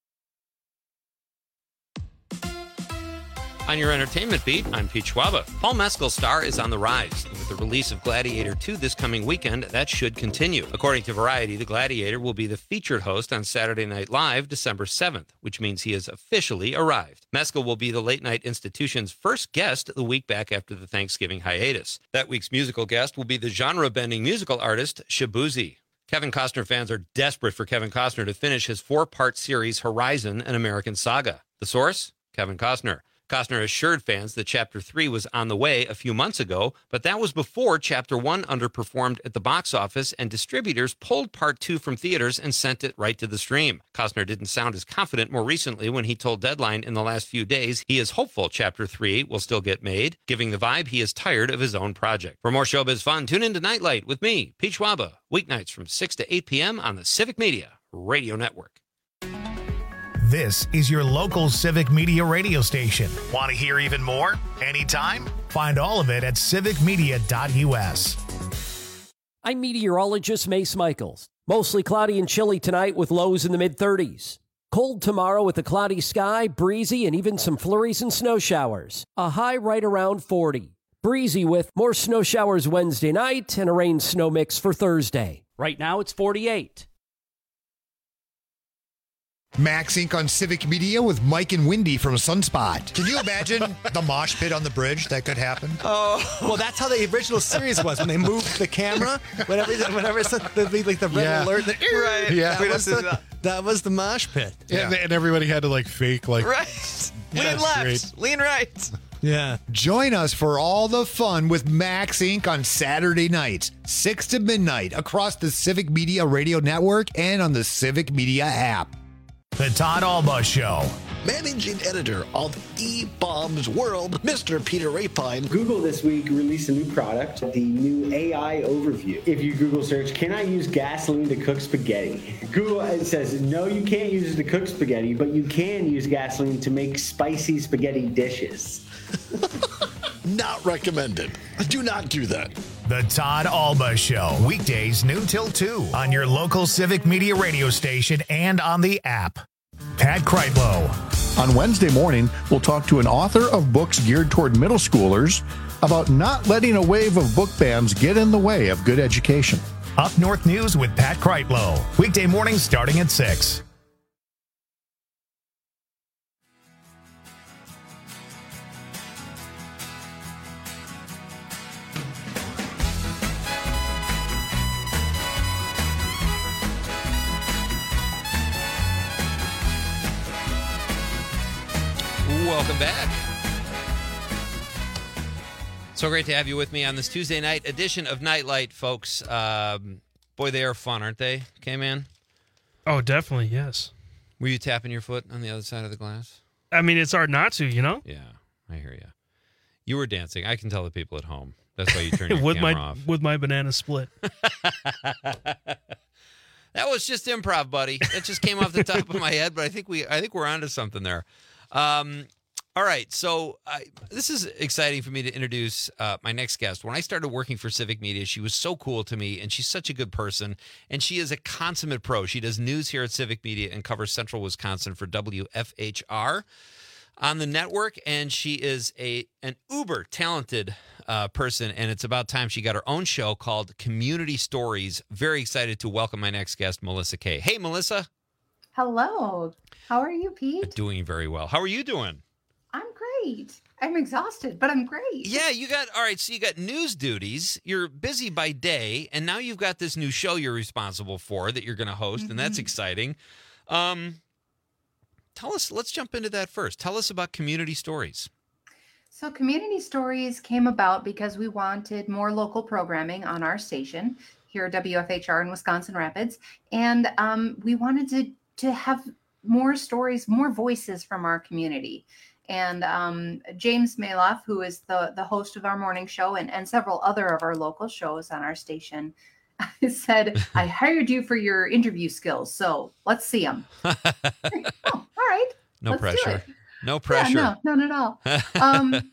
On your entertainment beat, I'm Pete Schwaba. Paul Mescal's star is on the rise. And with the release of Gladiator two this coming weekend, that should continue. According to Variety, the Gladiator will be the featured host on Saturday Night Live December seventh, which means he has officially arrived. Mescal will be the Late Night Institution's first guest the week back after the Thanksgiving hiatus. That week's musical guest will be the genre-bending musical artist Shabuzi. Kevin Costner fans are desperate for Kevin Costner to finish his four-part series Horizon, an American Saga. The source? Kevin Costner. Costner assured fans that Chapter three was on the way a few months ago, but that was before Chapter one underperformed at the box office and distributors pulled Part two from theaters and sent it right to the stream. Costner didn't sound as confident more recently when he told Deadline in the last few days he is hopeful Chapter three will still get made, giving the vibe he is tired of his own project. For more showbiz fun, tune in to Nightlight with me, Pete Schwaba, weeknights from six to eight p.m. on the Civic Media Radio Network. This is your local Civic Media radio station. Want to hear even more? Anytime? Find all of it at civic media dot u s. I'm meteorologist Mace Michaels. Mostly cloudy and chilly tonight with lows in the mid thirties. Cold tomorrow with a cloudy sky, breezy, and even some flurries and snow showers. A high right around forty. Breezy with more snow showers Wednesday night and a rain snow mix for Thursday. Right now it's forty-eight. Max Incorporated on Civic Media with Mike and Wendy from Sunspot. Can you imagine the mosh pit on the bridge that could happen? Oh, well, that's how the original series was when they moved the camera. Whenever, whenever it's the, like the red Yeah. alert, the, right? Yeah. that was the, that was the mosh pit. Yeah. And, and everybody had to like fake like Right. Yeah, Lean that's left, great. lean right. Yeah. Join us for all the fun with Max Incorporated on Saturday nights, six to midnight, across the Civic Media Radio Network and on the Civic Media app. The Todd Alba Show. Managing editor of E-Bombs World, Mister Peter Rapine. Google this week released a new product, the new A I overview. If you Google search, can I use gasoline to cook spaghetti? Google it says, no, you can't use it to cook spaghetti, but you can use gasoline to make spicy spaghetti dishes. Not recommended. Do not do that. The Todd Alba Show. Weekdays noon till two on your local Civic Media radio station and on the app. Pat Kreitlow. On Wednesday morning, we'll talk to an author of books geared toward middle schoolers about not letting a wave of book bans get in the way of good education. Up North News with Pat Kreitlow. Weekday mornings starting at six. Welcome back. So great to have you with me on this Tuesday night edition of Nightlight, folks. Um, boy, they are fun, aren't they? Okay, man? Oh, definitely, yes. Were you tapping your foot on the other side of the glass? I mean, it's hard not to, you know? Yeah, I hear you. You were dancing. I can tell the people at home. That's why you turned your with camera my, off. With my banana split. That was just improv, buddy. That just came off the top of my head, but I think we, I think we're onto something there. Um, all right, so I, this is exciting for me to introduce uh, my next guest. When I started working for Civic Media, she was so cool to me, and she's such a good person, and she is a consummate pro. She does news here at Civic Media and covers Central Wisconsin for W F H R on the network, and she is a an uber talented uh, person, and it's about time she got her own show called Community Stories. Very excited to welcome my next guest, Melissa Kay. Hey, Melissa. Hello. How are you, Pete? Doing very well. How are you doing? I'm great. I'm exhausted, but I'm great. Yeah, you got, all right, so you got news duties. You're busy by day, and now you've got this new show you're responsible for that you're going to host, mm-hmm. and that's exciting. Um, tell us, let's jump into that first. Tell us about Community Stories. So Community Stories came about because we wanted more local programming on our station here at W F H R in Wisconsin Rapids, and um, we wanted to, to have more stories, more voices from our community. And um, James Maloff, who is the, the host of our morning show and, and several other of our local shows on our station, said, I hired you for your interview skills, so let's see them. oh, all right. No let's pressure. No pressure. Yeah, no, not at all. Um,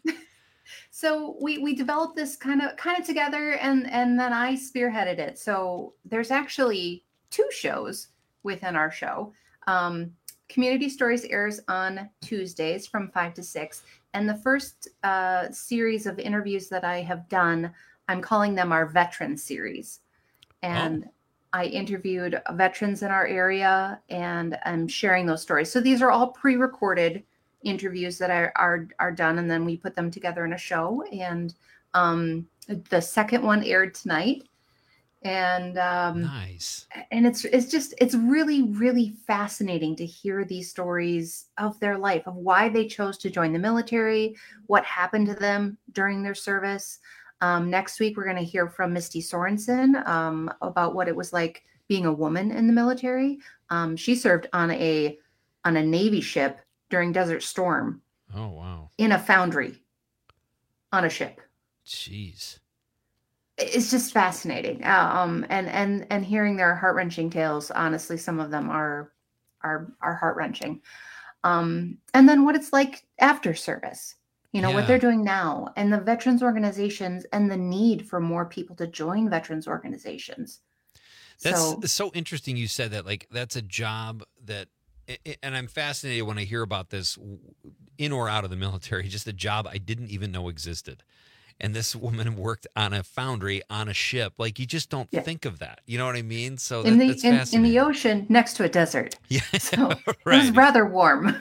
so we we developed this kind of kind of together, and and then I spearheaded it. So there's actually two shows within our show. Um, Community Stories airs on Tuesdays from five to six. And the first uh, series of interviews that I have done, I'm calling them our veteran series. And oh. I interviewed veterans in our area, and I'm sharing those stories. So these are all pre-recorded interviews that are, are, are done, and then we put them together in a show. And um, the second one aired tonight. And um, nice. And it's it's just it's really really fascinating to hear these stories of their life, of why they chose to join the military, what happened to them during their service. Um, next week we're going to hear from Misty Sorensen um, about what it was like being a woman in the military. Um, she served on a on a Navy ship during Desert Storm. Oh wow! In a foundry, on a ship. Jeez. It's just fascinating, um, and and and hearing their heart wrenching tales. Honestly, some of them are are are heart wrenching. Um, and then what it's like after service, you know, yeah. what they're doing now, and the veterans organizations, and the need for more people to join veterans organizations. That's so, so interesting. You said that, like that's a job that, and I'm fascinated when I hear about this, in or out of the military. Just a job I didn't even know existed. And this woman worked on a foundry on a ship. Like you just don't yeah. think of that. You know what I mean? So that, in the that's in, fascinating. in the ocean next to a desert. Yeah, so right. It was rather warm.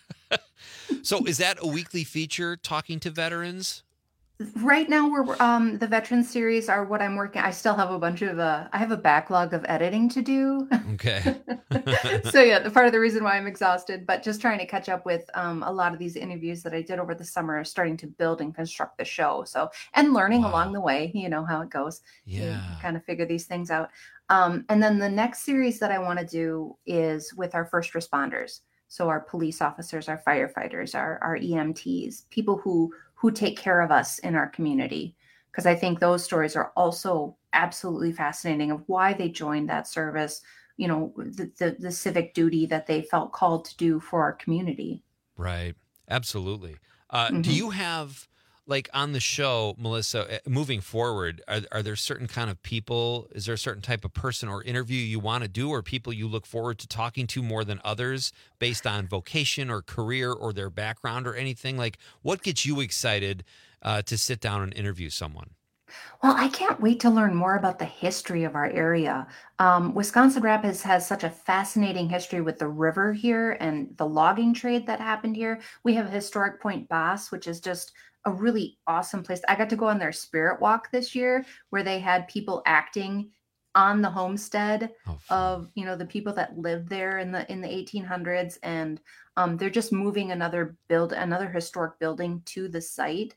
So is that a weekly feature, talking to veterans? Right now, we're um, the veteran series are what I'm working. I still have a bunch of uh, I have a backlog of editing to do. Okay. So yeah, the part of the reason why I'm exhausted, but just trying to catch up with um, a lot of these interviews that I did over the summer, starting to build and construct the show. So and learning wow. along the way, you know how it goes. Yeah. You kind of figure these things out. Um, and then the next series that I want to do is with our first responders. So our police officers, our firefighters, our our E M Ts, people who who take care of us in our community. Because I think those stories are also absolutely fascinating of why they joined that service, you know, the, the, the civic duty that they felt called to do for our community. Right. Absolutely. Uh, mm-hmm. Do you have, like on the show, Melissa, moving forward, are, are there certain kind of people, is there a certain type of person or interview you want to do, or people you look forward to talking to more than others based on vocation or career or their background or anything? Like what gets you excited uh, to sit down and interview someone? Well, I can't wait to learn more about the history of our area. Um, Wisconsin Rapids has such a fascinating history with the river here and the logging trade that happened here. We have Historic Point Boss, which is just a really awesome place. I got to go on their spirit walk this year where they had people acting on the homestead oh, of, you know, the people that lived there in the in the eighteen hundreds. And um, they're just moving another build, another historic building to the site.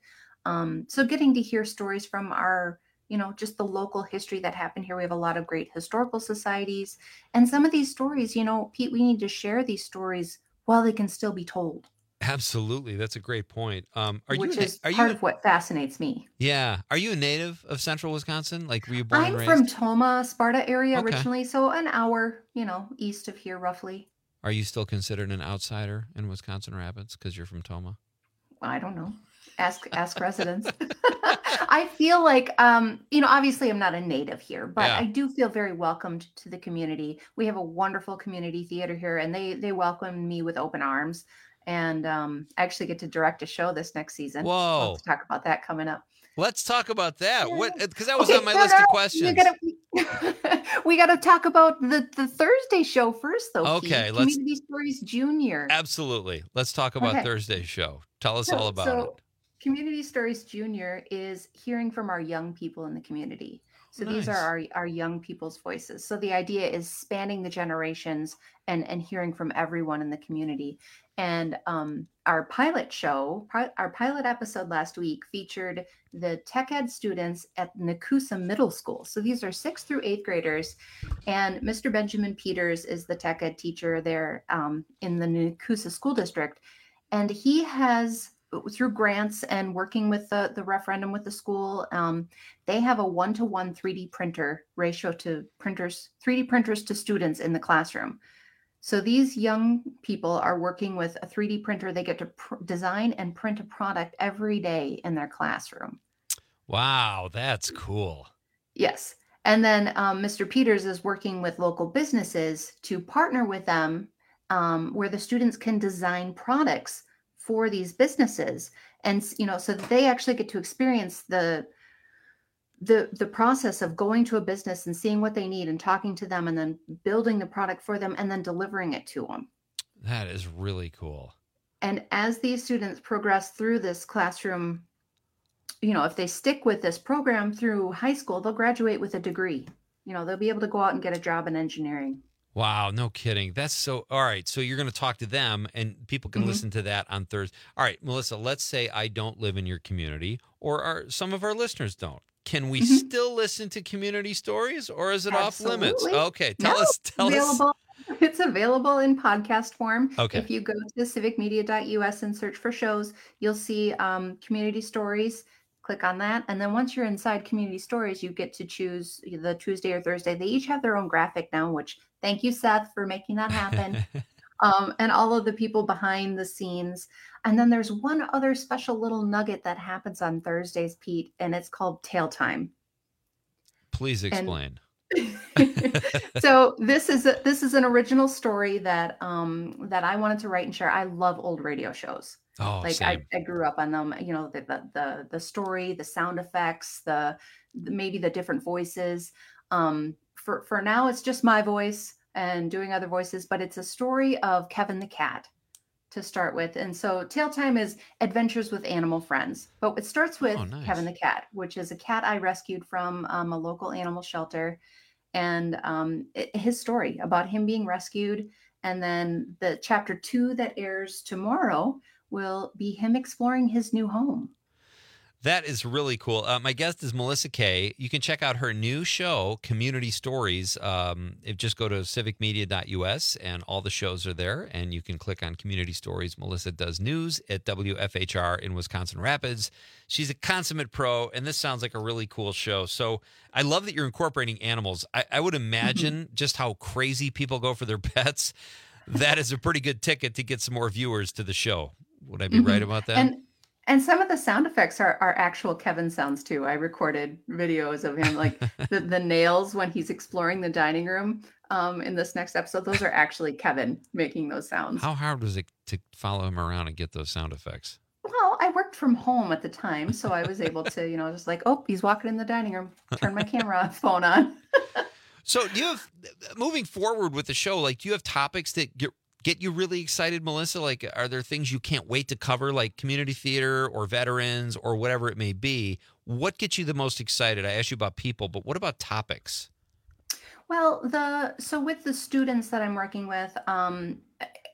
Um, so getting to hear stories from our, you know, just the local history that happened here. We have a lot of great historical societies. And some of these stories, you know, Pete, we need to share these stories while they can still be told. Absolutely. That's a great point. Um, are which you, is are part you, of what fascinates me. Yeah. Are you a native of central Wisconsin? Like, were you born I'm and from raised? Toma, Sparta area Okay. originally, so an hour, you know, east of here roughly. Are you still considered an outsider in Wisconsin Rapids because you're from Toma? I don't know. Ask ask residents. I feel like, um, you know, obviously I'm not a native here, but Yeah. I do feel very welcomed to the community. We have a wonderful community theater here, and they they welcome me with open arms. And um, I actually get to direct a show this next season. Whoa. Let's talk about that coming up. Let's talk about that. What? Because that was Okay, on my no, list no, of we questions. gotta- we got to talk about the, the Thursday show first, though. Okay, Pete. let's- Community Stories Junior. Absolutely. Let's talk about Okay. Thursday's show. Tell us So- all about so, it. Community Stories Junior is hearing from our young people in the community. So these are Nice. our, our young people's voices. So the idea is spanning the generations and, and hearing from everyone in the community. And um, our pilot show, pi- our pilot episode last week featured the tech ed students at Nakusa Middle School. So these are sixth through eighth graders. And Mister Benjamin Peters is the tech ed teacher there um, in the Nakusa School District. And he has, through grants and working with the, the referendum with the school, um, they have a one-to-one three D printer ratio to printers, three D printers to students in the classroom. So these young people are working with a three D printer. They get to pr- design and print a product every day in their classroom. Wow, that's cool. Yes. And then um, Mister Peters is working with local businesses to partner with them um, where the students can design products for these businesses. And, you know, so that they actually get to experience the the the process of going to a business and seeing what they need and talking to them and then building the product for them and then delivering it to them. That is really cool. And as these students progress through this classroom, you know, if they stick with this program through high school, they'll graduate with a degree. You know, they'll be able to go out and get a job in engineering. Wow, no kidding. That's so, all right. So you're going to talk to them and people can Mhm. listen to that on Thursday. All right, Melissa, let's say I don't live in your community or our, some of our listeners don't. Can we Mhm. still listen to community stories or is it off limits? Absolutely. Okay, tell No, us, tell us. available. It's available in podcast form. Okay. If you go to civic media dot U S and search for shows, you'll see um, community stories. Click on that. And then once you're inside community stories, you get to choose the Tuesday or Thursday. They each have their own graphic now, which thank you, Seth, for making that happen. um, and all of the people behind the scenes. And then there's one other special little nugget that happens on Thursdays, Pete, and it's called Tail Time. Please explain. So this is a, this is an original story that um that I wanted to write and share. I love old radio shows. Oh, like I, same. I grew up on them. You know, the the the, the story, the sound effects, the, the maybe the different voices. Um, for for now, it's just my voice and doing other voices, but it's a story of Kevin the cat to start with. And so Tail Time is adventures with animal friends, but it starts with Oh, nice. Kevin the cat, which is a cat I rescued from um, a local animal shelter. And um, it, his story about him being rescued. And then the chapter two that airs tomorrow will be him exploring his new home. That is really cool. Uh, my guest is Melissa Kay. You can check out her new show, Community Stories. Um, if just go to civic media dot U S and all the shows are there, and you can click on Community Stories. Melissa does news at W F H R in Wisconsin Rapids. She's a consummate pro, and this sounds like a really cool show. So I love that you're incorporating animals. I, I would imagine just how crazy people go for their pets. That is a pretty good ticket to get some more viewers to the show. Would I be right about that? And and some of the sound effects are, are actual Kevin sounds too. I recorded videos of him, like the, the nails when he's exploring the dining room um, in this next episode. Those are actually Kevin making those sounds. How hard was it to follow him around and get those sound effects? Well, I worked from home at the time, so I was able to, you know, just like, oh, he's walking in the dining room, turn my camera phone on. So do you have, moving forward with the show, like, do you have topics that get, get you really excited, Melissa? Like, are there things you can't wait to cover, like community theater or veterans or whatever it may be? What gets you the most excited? I asked you about people, but what about topics? Well, the so with the students that I'm working with, um,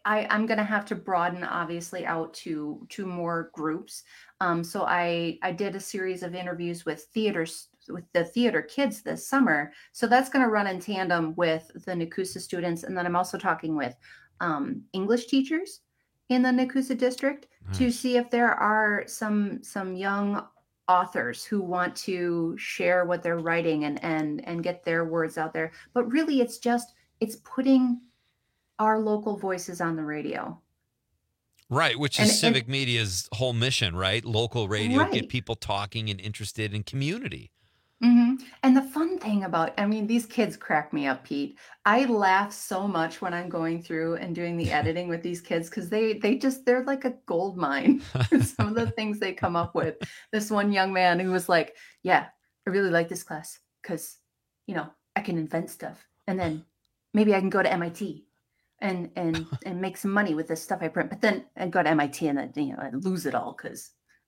I, I'm going to have to broaden, obviously, out to to more groups. Um, so I I did a series of interviews with theaters with the theater kids this summer. So that's going to run in tandem with the Nakusa students, and then I'm also talking with um, English teachers in the Nakusa district nice. to see if there are some some young authors who want to share what they're writing and and and get their words out there. But really, it's just it's putting our local voices on the radio. Right, which is and, Civic and, Media's whole mission, right? Local radio, right. Get people talking and interested in community. Mm-hmm. And the fun thing about, I mean, these kids crack me up, Pete. I laugh so much when I'm going through and doing the editing with these kids because they they just, they're like a gold mine. Some of the things they come up with. This one young man who was like, yeah, I really like this class because, you know, I can invent stuff. And then maybe I can go to M I T and and and make some money with this stuff I print. But then I go to M I T and then, you know, I lose it all because...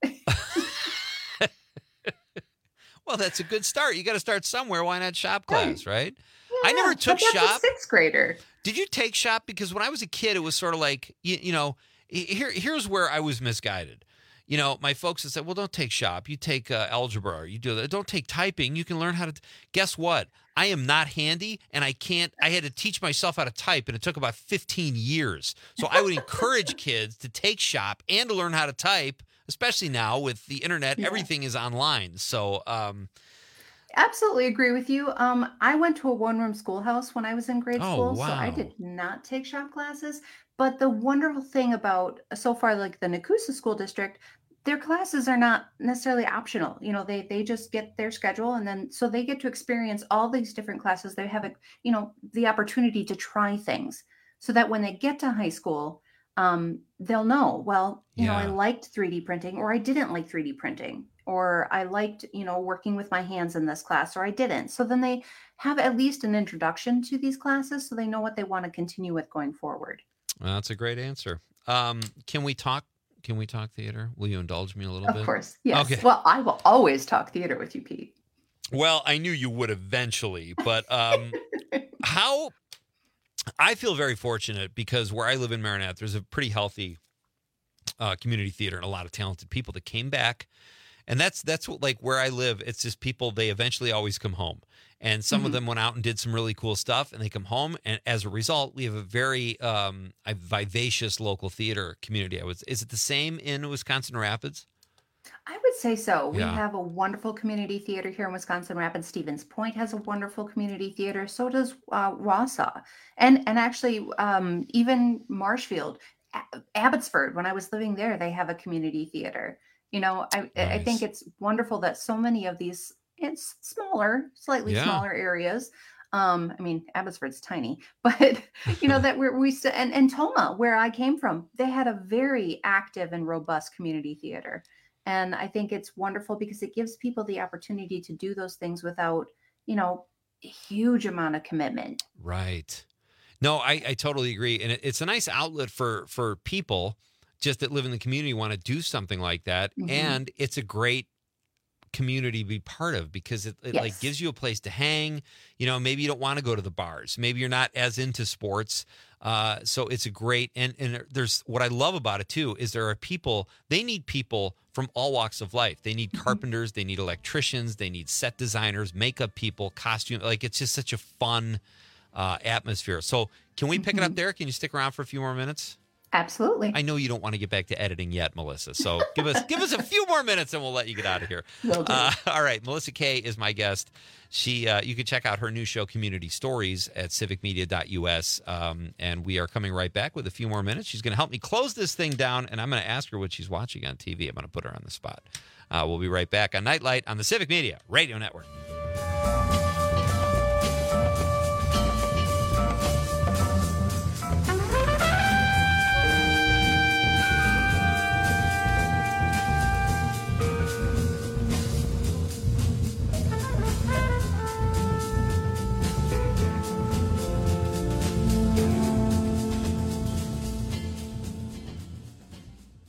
Well, that's a good start. You got to start somewhere. Why not shop class, right? Yeah, I never took but that's shop. A sixth grader. Did you take shop? Because when I was a kid, it was sort of like, you, you know, here, here's where I was misguided. You know, my folks would say, well, don't take shop. You take uh, algebra. Or you do that. Don't take typing. You can learn how to. T-. Guess what? I am not handy, and I can't. I had to teach myself how to type, and it took about fifteen years. So I would encourage kids to take shop and to learn how to type. Especially now with the internet, yeah. Everything is online. So, um, absolutely agree with you. Um, I went to a one-room schoolhouse when I was in grade oh, school, wow. so I did not take shop classes. But the wonderful thing about so far, like the Nakusa School District, their classes are not necessarily optional. You know, they they just get their schedule, and then so they get to experience all these different classes. They have a, you know, the opportunity to try things, so that when they get to high school. Um, they'll know, well, you yeah. know, I liked three D printing or I didn't like three D printing or I liked, you know, working with my hands in this class or I didn't. So then they have at least an introduction to these classes so they know what they want to continue with going forward. Well, that's a great answer. Um, can we talk, can we talk theater? Will you indulge me a little of bit? Of course. Yes. Okay. Well, I will always talk theater with you, Pete. Well, I knew you would eventually, but um, how... I feel very fortunate because where I live in Marinette, there's a pretty healthy uh, community theater and a lot of talented people that came back. And that's that's what, like where I live, it's just people, they eventually always come home. And some mm-hmm. of them went out and did some really cool stuff and they come home. And as a result, we have a very um, a vivacious local theater community. I was, is it the same in Wisconsin Rapids? I would say so. We Yeah. have a wonderful community theater here in Wisconsin Rapids. Stevens Point has a wonderful community theater. So does uh, Wausau. And and actually, um, even Marshfield, A- Abbotsford, when I was living there, they have a community theater. You know, I, I think Nice. it's wonderful that so many of these, it's smaller, slightly Yeah. smaller areas. Um, I mean, Abbotsford's tiny, but you know that we're we st- and and Toma, where I came from, they had a very active and robust community theater. And I think it's wonderful because it gives people the opportunity to do those things without, you know, a huge amount of commitment. Right. No, I, I totally agree. And it, it's a nice outlet for, for people just that live in the community want to do something like that. Mhm. And it's a great community to be part of because it, it like Yes. gives you a place to hang. You know, maybe you don't want to go to the bars. Maybe you're not as into sports. Uh, so it's a great, and, and there's, what I love about it too, is there are people, they need people from all walks of life. They need carpenters, they need electricians, they need set designers, makeup people, costume. Like it's just such a fun uh, atmosphere. So can we pick it up there? Can you stick around for a few more minutes? Absolutely. I know you don't want to get back to editing yet, Melissa. So give us give us a few more minutes and we'll let you get out of here. Will do. Uh, all right, Melissa Kay is my guest. She, uh, you can check out her new show, Community Stories, at civic media dot U S. Um, and we are coming right back with a few more minutes. She's going to help me close this thing down, and I'm going to ask her what she's watching on T V. I'm going to put her on the spot. Uh, we'll be right back on Nightlight on the Civic Media Radio Network.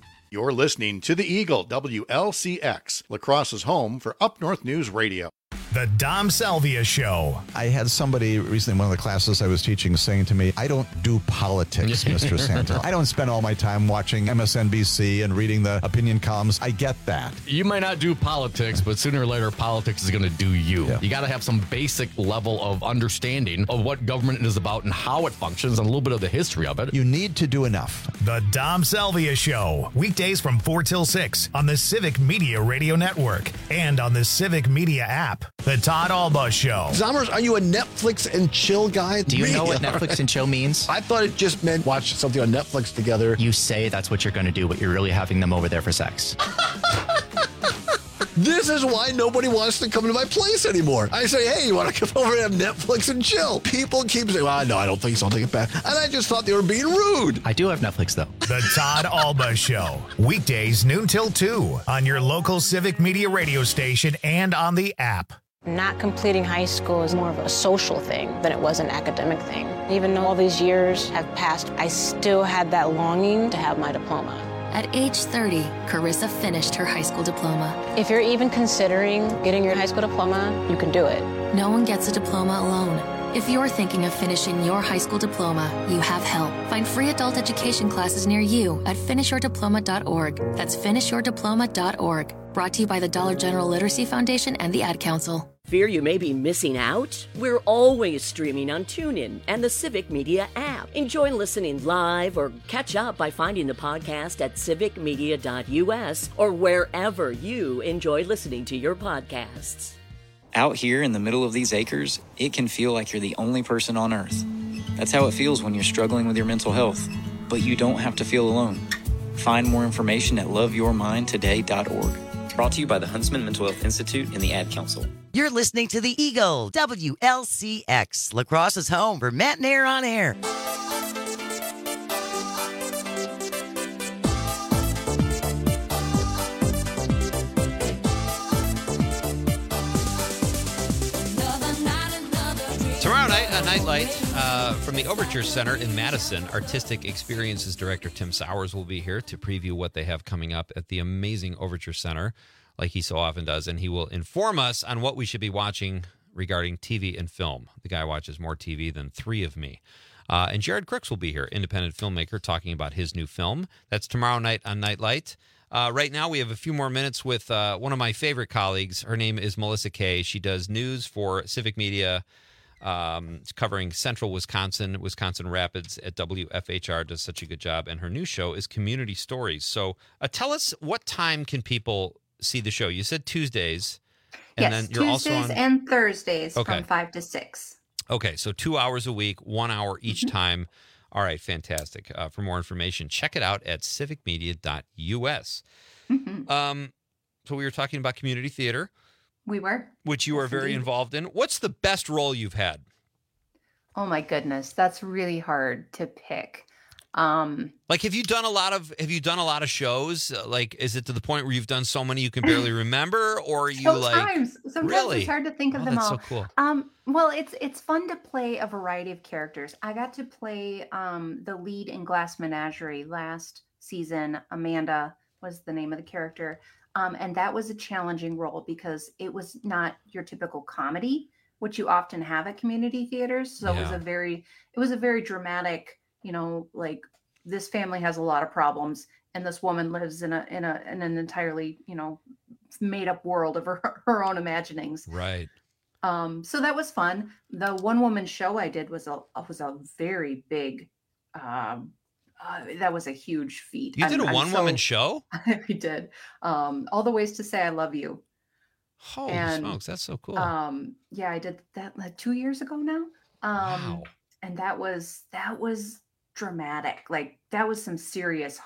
You're listening to The Eagle, W L C X, La Crosse's home for Up North News Radio. The Dom Salvia Show. I had somebody recently in one of the classes I was teaching saying to me, I don't do politics, Mister Santa. I don't spend all my time watching M S N B C and reading the opinion columns. I get that. You might not do politics, but sooner or later, politics is going to do you. Yeah. You got to have some basic level of understanding of what government is about and how it functions and a little bit of the history of it. You need to do enough. The Dom Salvia Show. Weekdays from four till six on the Civic Media Radio Network and on the Civic Media app. The Todd Alba Show. Zommers, are you a Netflix and chill guy? Do you really? know what Netflix and chill means? I thought it just meant watch something on Netflix together. You say that's what you're going to do, but you're really having them over there for sex. This is why nobody wants to come to my place anymore. I say, hey, you want to come over and have Netflix and chill? People keep saying, well, no, I don't think so. I'll take it back. And I just thought they were being rude. I do have Netflix, though. The Todd Alba Show. Weekdays noon till two on your local Civic Media radio station and on the app. Not completing high school is more of a social thing than it was an academic thing. Even though all these years have passed, I still had that longing to have my diploma. At age thirty, Carissa finished her high school diploma. If you're even considering getting your high school diploma, you can do it. No one gets a diploma alone. If you're thinking of finishing your high school diploma, you have help. Find free adult education classes near you at finish your diploma dot org. That's finish your diploma dot org. Brought to you by the Dollar General Literacy Foundation and the Ad Council. Fear you may be missing out? We're always streaming on TuneIn and the Civic Media app. Enjoy listening live or catch up by finding the podcast at civic media dot u s or wherever you enjoy listening to your podcasts. Out here in the middle of these acres, it can feel like you're the only person on Earth. That's how it feels when you're struggling with your mental health. But you don't have to feel alone. Find more information at love your mind today dot org. Brought to you by the Huntsman Mental Health Institute and the Ad Council. You're listening to the Eagle, W L C X, La Crosse's home for Matt and Air on Air. Tomorrow night, a Nightlight uh, from the Overture Center in Madison. Artistic Experiences Director Tim Sowers will be here to preview what they have coming up at the amazing Overture Center, like he so often does, and he will inform us on what we should be watching regarding T V and film. The guy watches more T V than three of me. Uh, and Jared Crooks will be here, independent filmmaker, talking about his new film. That's tomorrow night on Nightlight. Uh, right now, we have a few more minutes with uh, one of my favorite colleagues. Her name is Melissa Kay. She does news for Civic Media, um, covering central Wisconsin, Wisconsin Rapids at W F H R, does such a good job. And her new show is Community Stories. So uh, tell us, what time can people see the show? You said Tuesdays. And yes, then you're Tuesdays also on... and Thursdays okay. from five to six. Okay, so two hours a week, one hour each mm-hmm. time. All right, fantastic. Uh, for more information, check it out at civic media dot u s. Mm-hmm. Um, so we were talking about community theater. We were. Which you yes, are very indeed. involved in. What's the best role you've had? Oh, my goodness. That's really hard to pick. Um, like, have you done a lot of, have you done a lot of shows? Like, is it to the point where you've done so many you can barely remember, or are you sometimes, like, sometimes really? It's hard to think of oh, them that's all. So cool. Um, well, it's, it's fun to play a variety of characters. I got to play, um, the lead in Glass Menagerie last season. Amanda was the name of the character. Um, and that was a challenging role because it was not your typical comedy, which you often have at community theaters. So yeah. it was a very, it was a very dramatic, you know, like this family has a lot of problems and this woman lives in a, in a, in an entirely, you know, made up world of her, her own imaginings. Right. Um, so that was fun. The one woman show I did was a, was a very big, um, uh, that was a huge feat. You did I'm, a one woman so, show? We did. Um, all the ways to say I love you. Holy and, smokes, that's so cool. Um, yeah, I did that like two years ago now. Um, wow. And that was, that was dramatic. Like that was some serious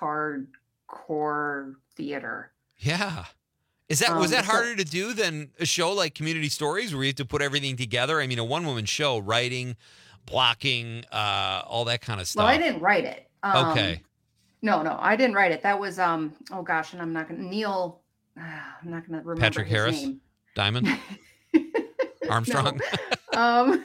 hardcore theater. Yeah. Is that, was um, that so, harder to do than a show like Community Stories where you have to put everything together? I mean, a one woman show, writing, blocking, uh, all that kind of stuff. Well, I didn't write it. Um, okay. No, no, I didn't write it. That was, um, oh gosh, and I'm not going to, Neil, uh, I'm not going to remember Patrick his Harris, name. Diamond, Armstrong. um,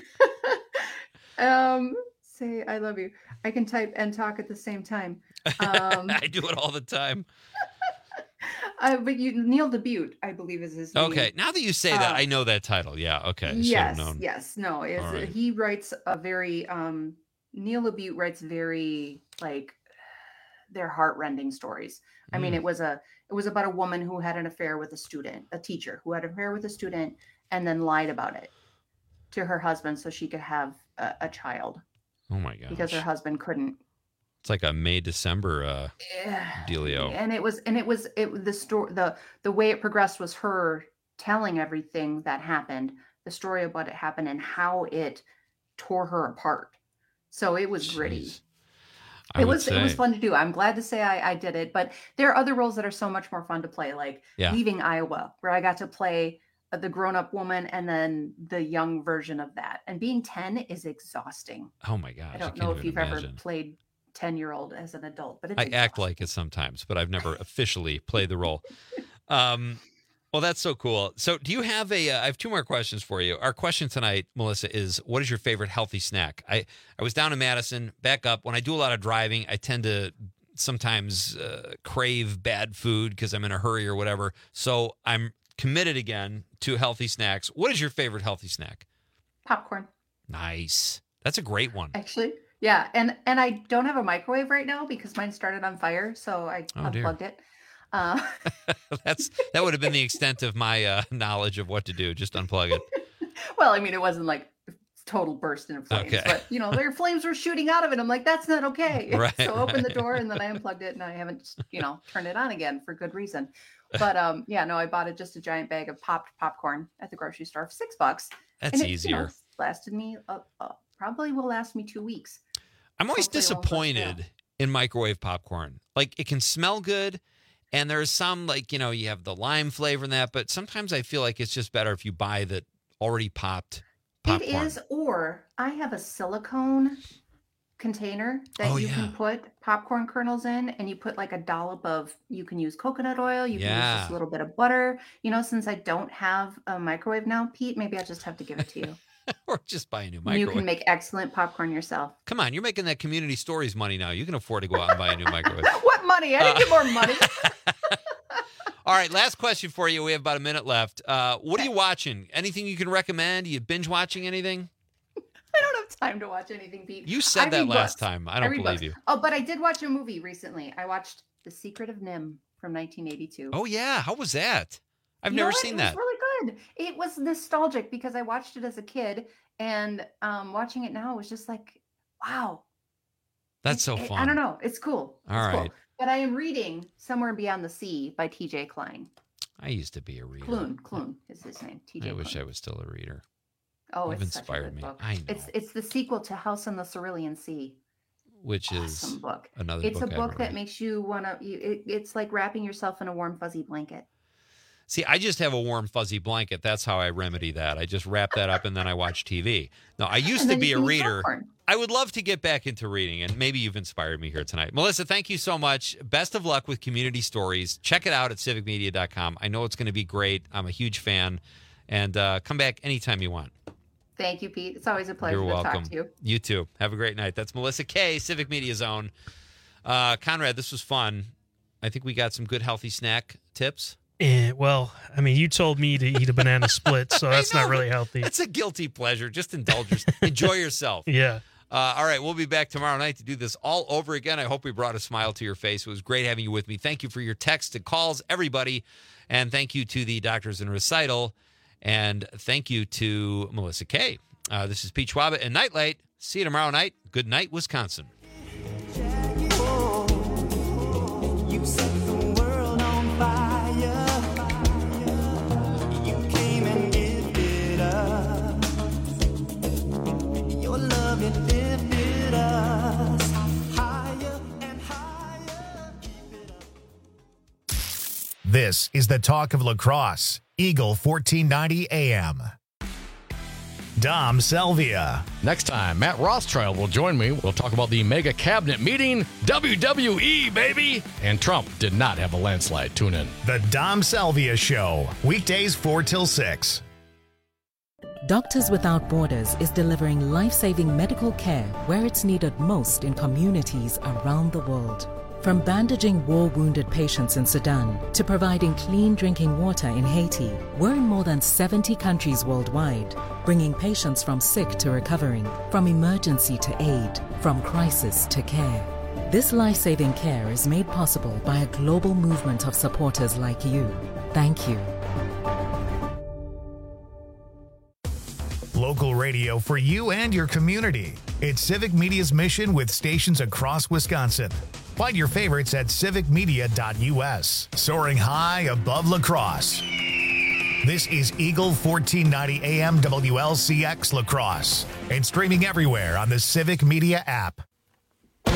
um, say, I love you. I can type and talk at the same time. Um, I do it all the time. Uh, but you, Neil DeBute, I believe, is his name. Okay, now that you say that, Uh, I know that title. Yeah, okay. Should Yes, have known. yes. No, is All right. he writes a very um Neil LaBute writes very like they're heartrending stories. I mean, Mm. it was a it was about a woman who had an affair with a student, a teacher who had an affair with a student and then lied about it to her husband so she could have a, a child Oh my gosh. because her husband couldn't. It's like a May December uh, dealio. And it was and it was it the story the the way it progressed was her telling everything that happened, the story of what it happened and how it tore her apart. So it was gritty. I It would was it was say. fun to do. I'm glad to say I, I did it, but there are other roles that are so much more fun to play, like Yeah. Leaving Iowa, where I got to play uh, the grown-up woman and then the young version of that. And being ten is exhausting. Oh my gosh. I don't can't know if even you've imagine. ever played ten-year-old as an adult, but it's I exhausting. act like it sometimes, but I've never officially played the role. Um, well, that's so cool. So, do you have a? Uh, I have two more questions for you. Our question tonight, Melissa, is what is your favorite healthy snack? I I was down in Madison. Back up. When I do a lot of driving, I tend to sometimes uh, crave bad food because I'm in a hurry or whatever. So I'm committed again to healthy snacks. What is your favorite healthy snack? Popcorn. Nice. That's a great one. Actually, yeah, and and I don't have a microwave right now because mine started on fire, so I Oh, dear. unplugged it. Uh, That's that would have been the extent of my uh, knowledge of what to do. Just unplug it. well, I mean, it wasn't like total burst into flames, Okay. but you know, their flames were shooting out of it. I'm like, that's not okay. Right, so I opened the right. door and then I unplugged it, and I haven't, you know, turned it on again for good reason. But um, yeah, no, I bought it just a giant bag of popped popcorn at the grocery store for six bucks. That's and it, easier. You know, lasted me uh, uh, probably will last me two weeks. I'm always Hopefully it won't go stale. disappointed in microwave popcorn. Like it can smell good, and there's some like you know you have the lime flavor in that, but sometimes I feel like it's just better if you buy the already popped popcorn. It is, or I have a silicone container that Oh, you yeah. can put popcorn kernels in, and you put like a dollop of, you can use coconut oil, you can use Yeah. just a little bit of butter. You know, since I don't have a microwave now, Pete, maybe I just have to give it to you. Or just buy a new You microwave. can make excellent popcorn yourself. Come on, you're making that community stories money now. You can afford to go out and buy a new microwave. What money? I didn't Uh, get more money. All right, last question for you. We have about a minute left. Uh, what are you watching? Anything you can recommend? You binge watching anything? I don't have time to watch anything, Pete. You said I that read last books. time. I don't read believe books. you. Oh, but I did watch a movie recently. I watched The Secret of Nim from nineteen eighty-two. Oh yeah, how was that? I've You know never what? seen it that. was really good. It was nostalgic because I watched it as a kid, and um, watching it now was just like, wow. That's so It- fun. I don't know. It's cool. All it's cool. right. But I am reading Somewhere Beyond the Sea by T J Klein. I used to be a reader. Clune. Clune is his name. T J I wish Clune. I was still a reader. Oh, You've it's such a inspired good me. book. I know. It's it's the sequel to House on the Cerulean Sea. Which is Awesome book. another It's book a I've book read. that makes you want to. It, it's like wrapping yourself in a warm fuzzy blanket. See, I just have a warm, fuzzy blanket. That's how I remedy that. I just wrap that up and then I watch T V. No, I used And to then be you a can eat reader. popcorn. I would love to get back into reading, and maybe you've inspired me here tonight. Melissa, thank you so much. Best of luck with Community Stories. Check it out at civic media dot com. I know it's going to be great. I'm a huge fan. And uh, come back anytime you want. Thank you, Pete. It's always a pleasure You're to welcome. talk to you. You too. Have a great night. That's Melissa Kay, Civic Media Zone. Uh, Conrad, this was fun. I think we got some good healthy snack tips. Eh, well, I mean, you told me to eat a banana split, so that's not really healthy. It's a guilty pleasure. Just indulge yourself. Enjoy yourself. Yeah. Uh, all right, we'll be back tomorrow night to do this all over again. I hope we brought a smile to your face. It was great having you with me. Thank you for your texts and calls, everybody. And thank you to the Doctors in Recital. And thank you to Melissa Kay. Uh, this is Pete Schwaba and Nightlight. See you tomorrow night. Good night, Wisconsin. You set the world on fire. You came and gifted us. Your love, it lifted us higher and higher. This is the talk of lacrosse. Eagle fourteen ninety A M. Dom Selvia. Next time, Matt Rothschild will join me. We'll talk about the mega cabinet meeting, W W E, baby. And Trump did not have a landslide. Tune in. The Dom Selvia Show. Weekdays four till six. Doctors Without Borders is delivering life-saving medical care where it's needed most in communities around the world. From bandaging war-wounded patients in Sudan to providing clean drinking water in Haiti, we're in more than seventy countries worldwide, bringing patients from sick to recovering, from emergency to aid, from crisis to care. This life-saving care is made possible by a global movement of supporters like you. Thank you. Local radio for you and your community. It's Civic Media's mission with stations across Wisconsin. Find your favorites at civic media dot U S. Soaring high above La Crosse. This is Eagle fourteen ninety A M W L C X La Crosse and streaming everywhere on the Civic Media app.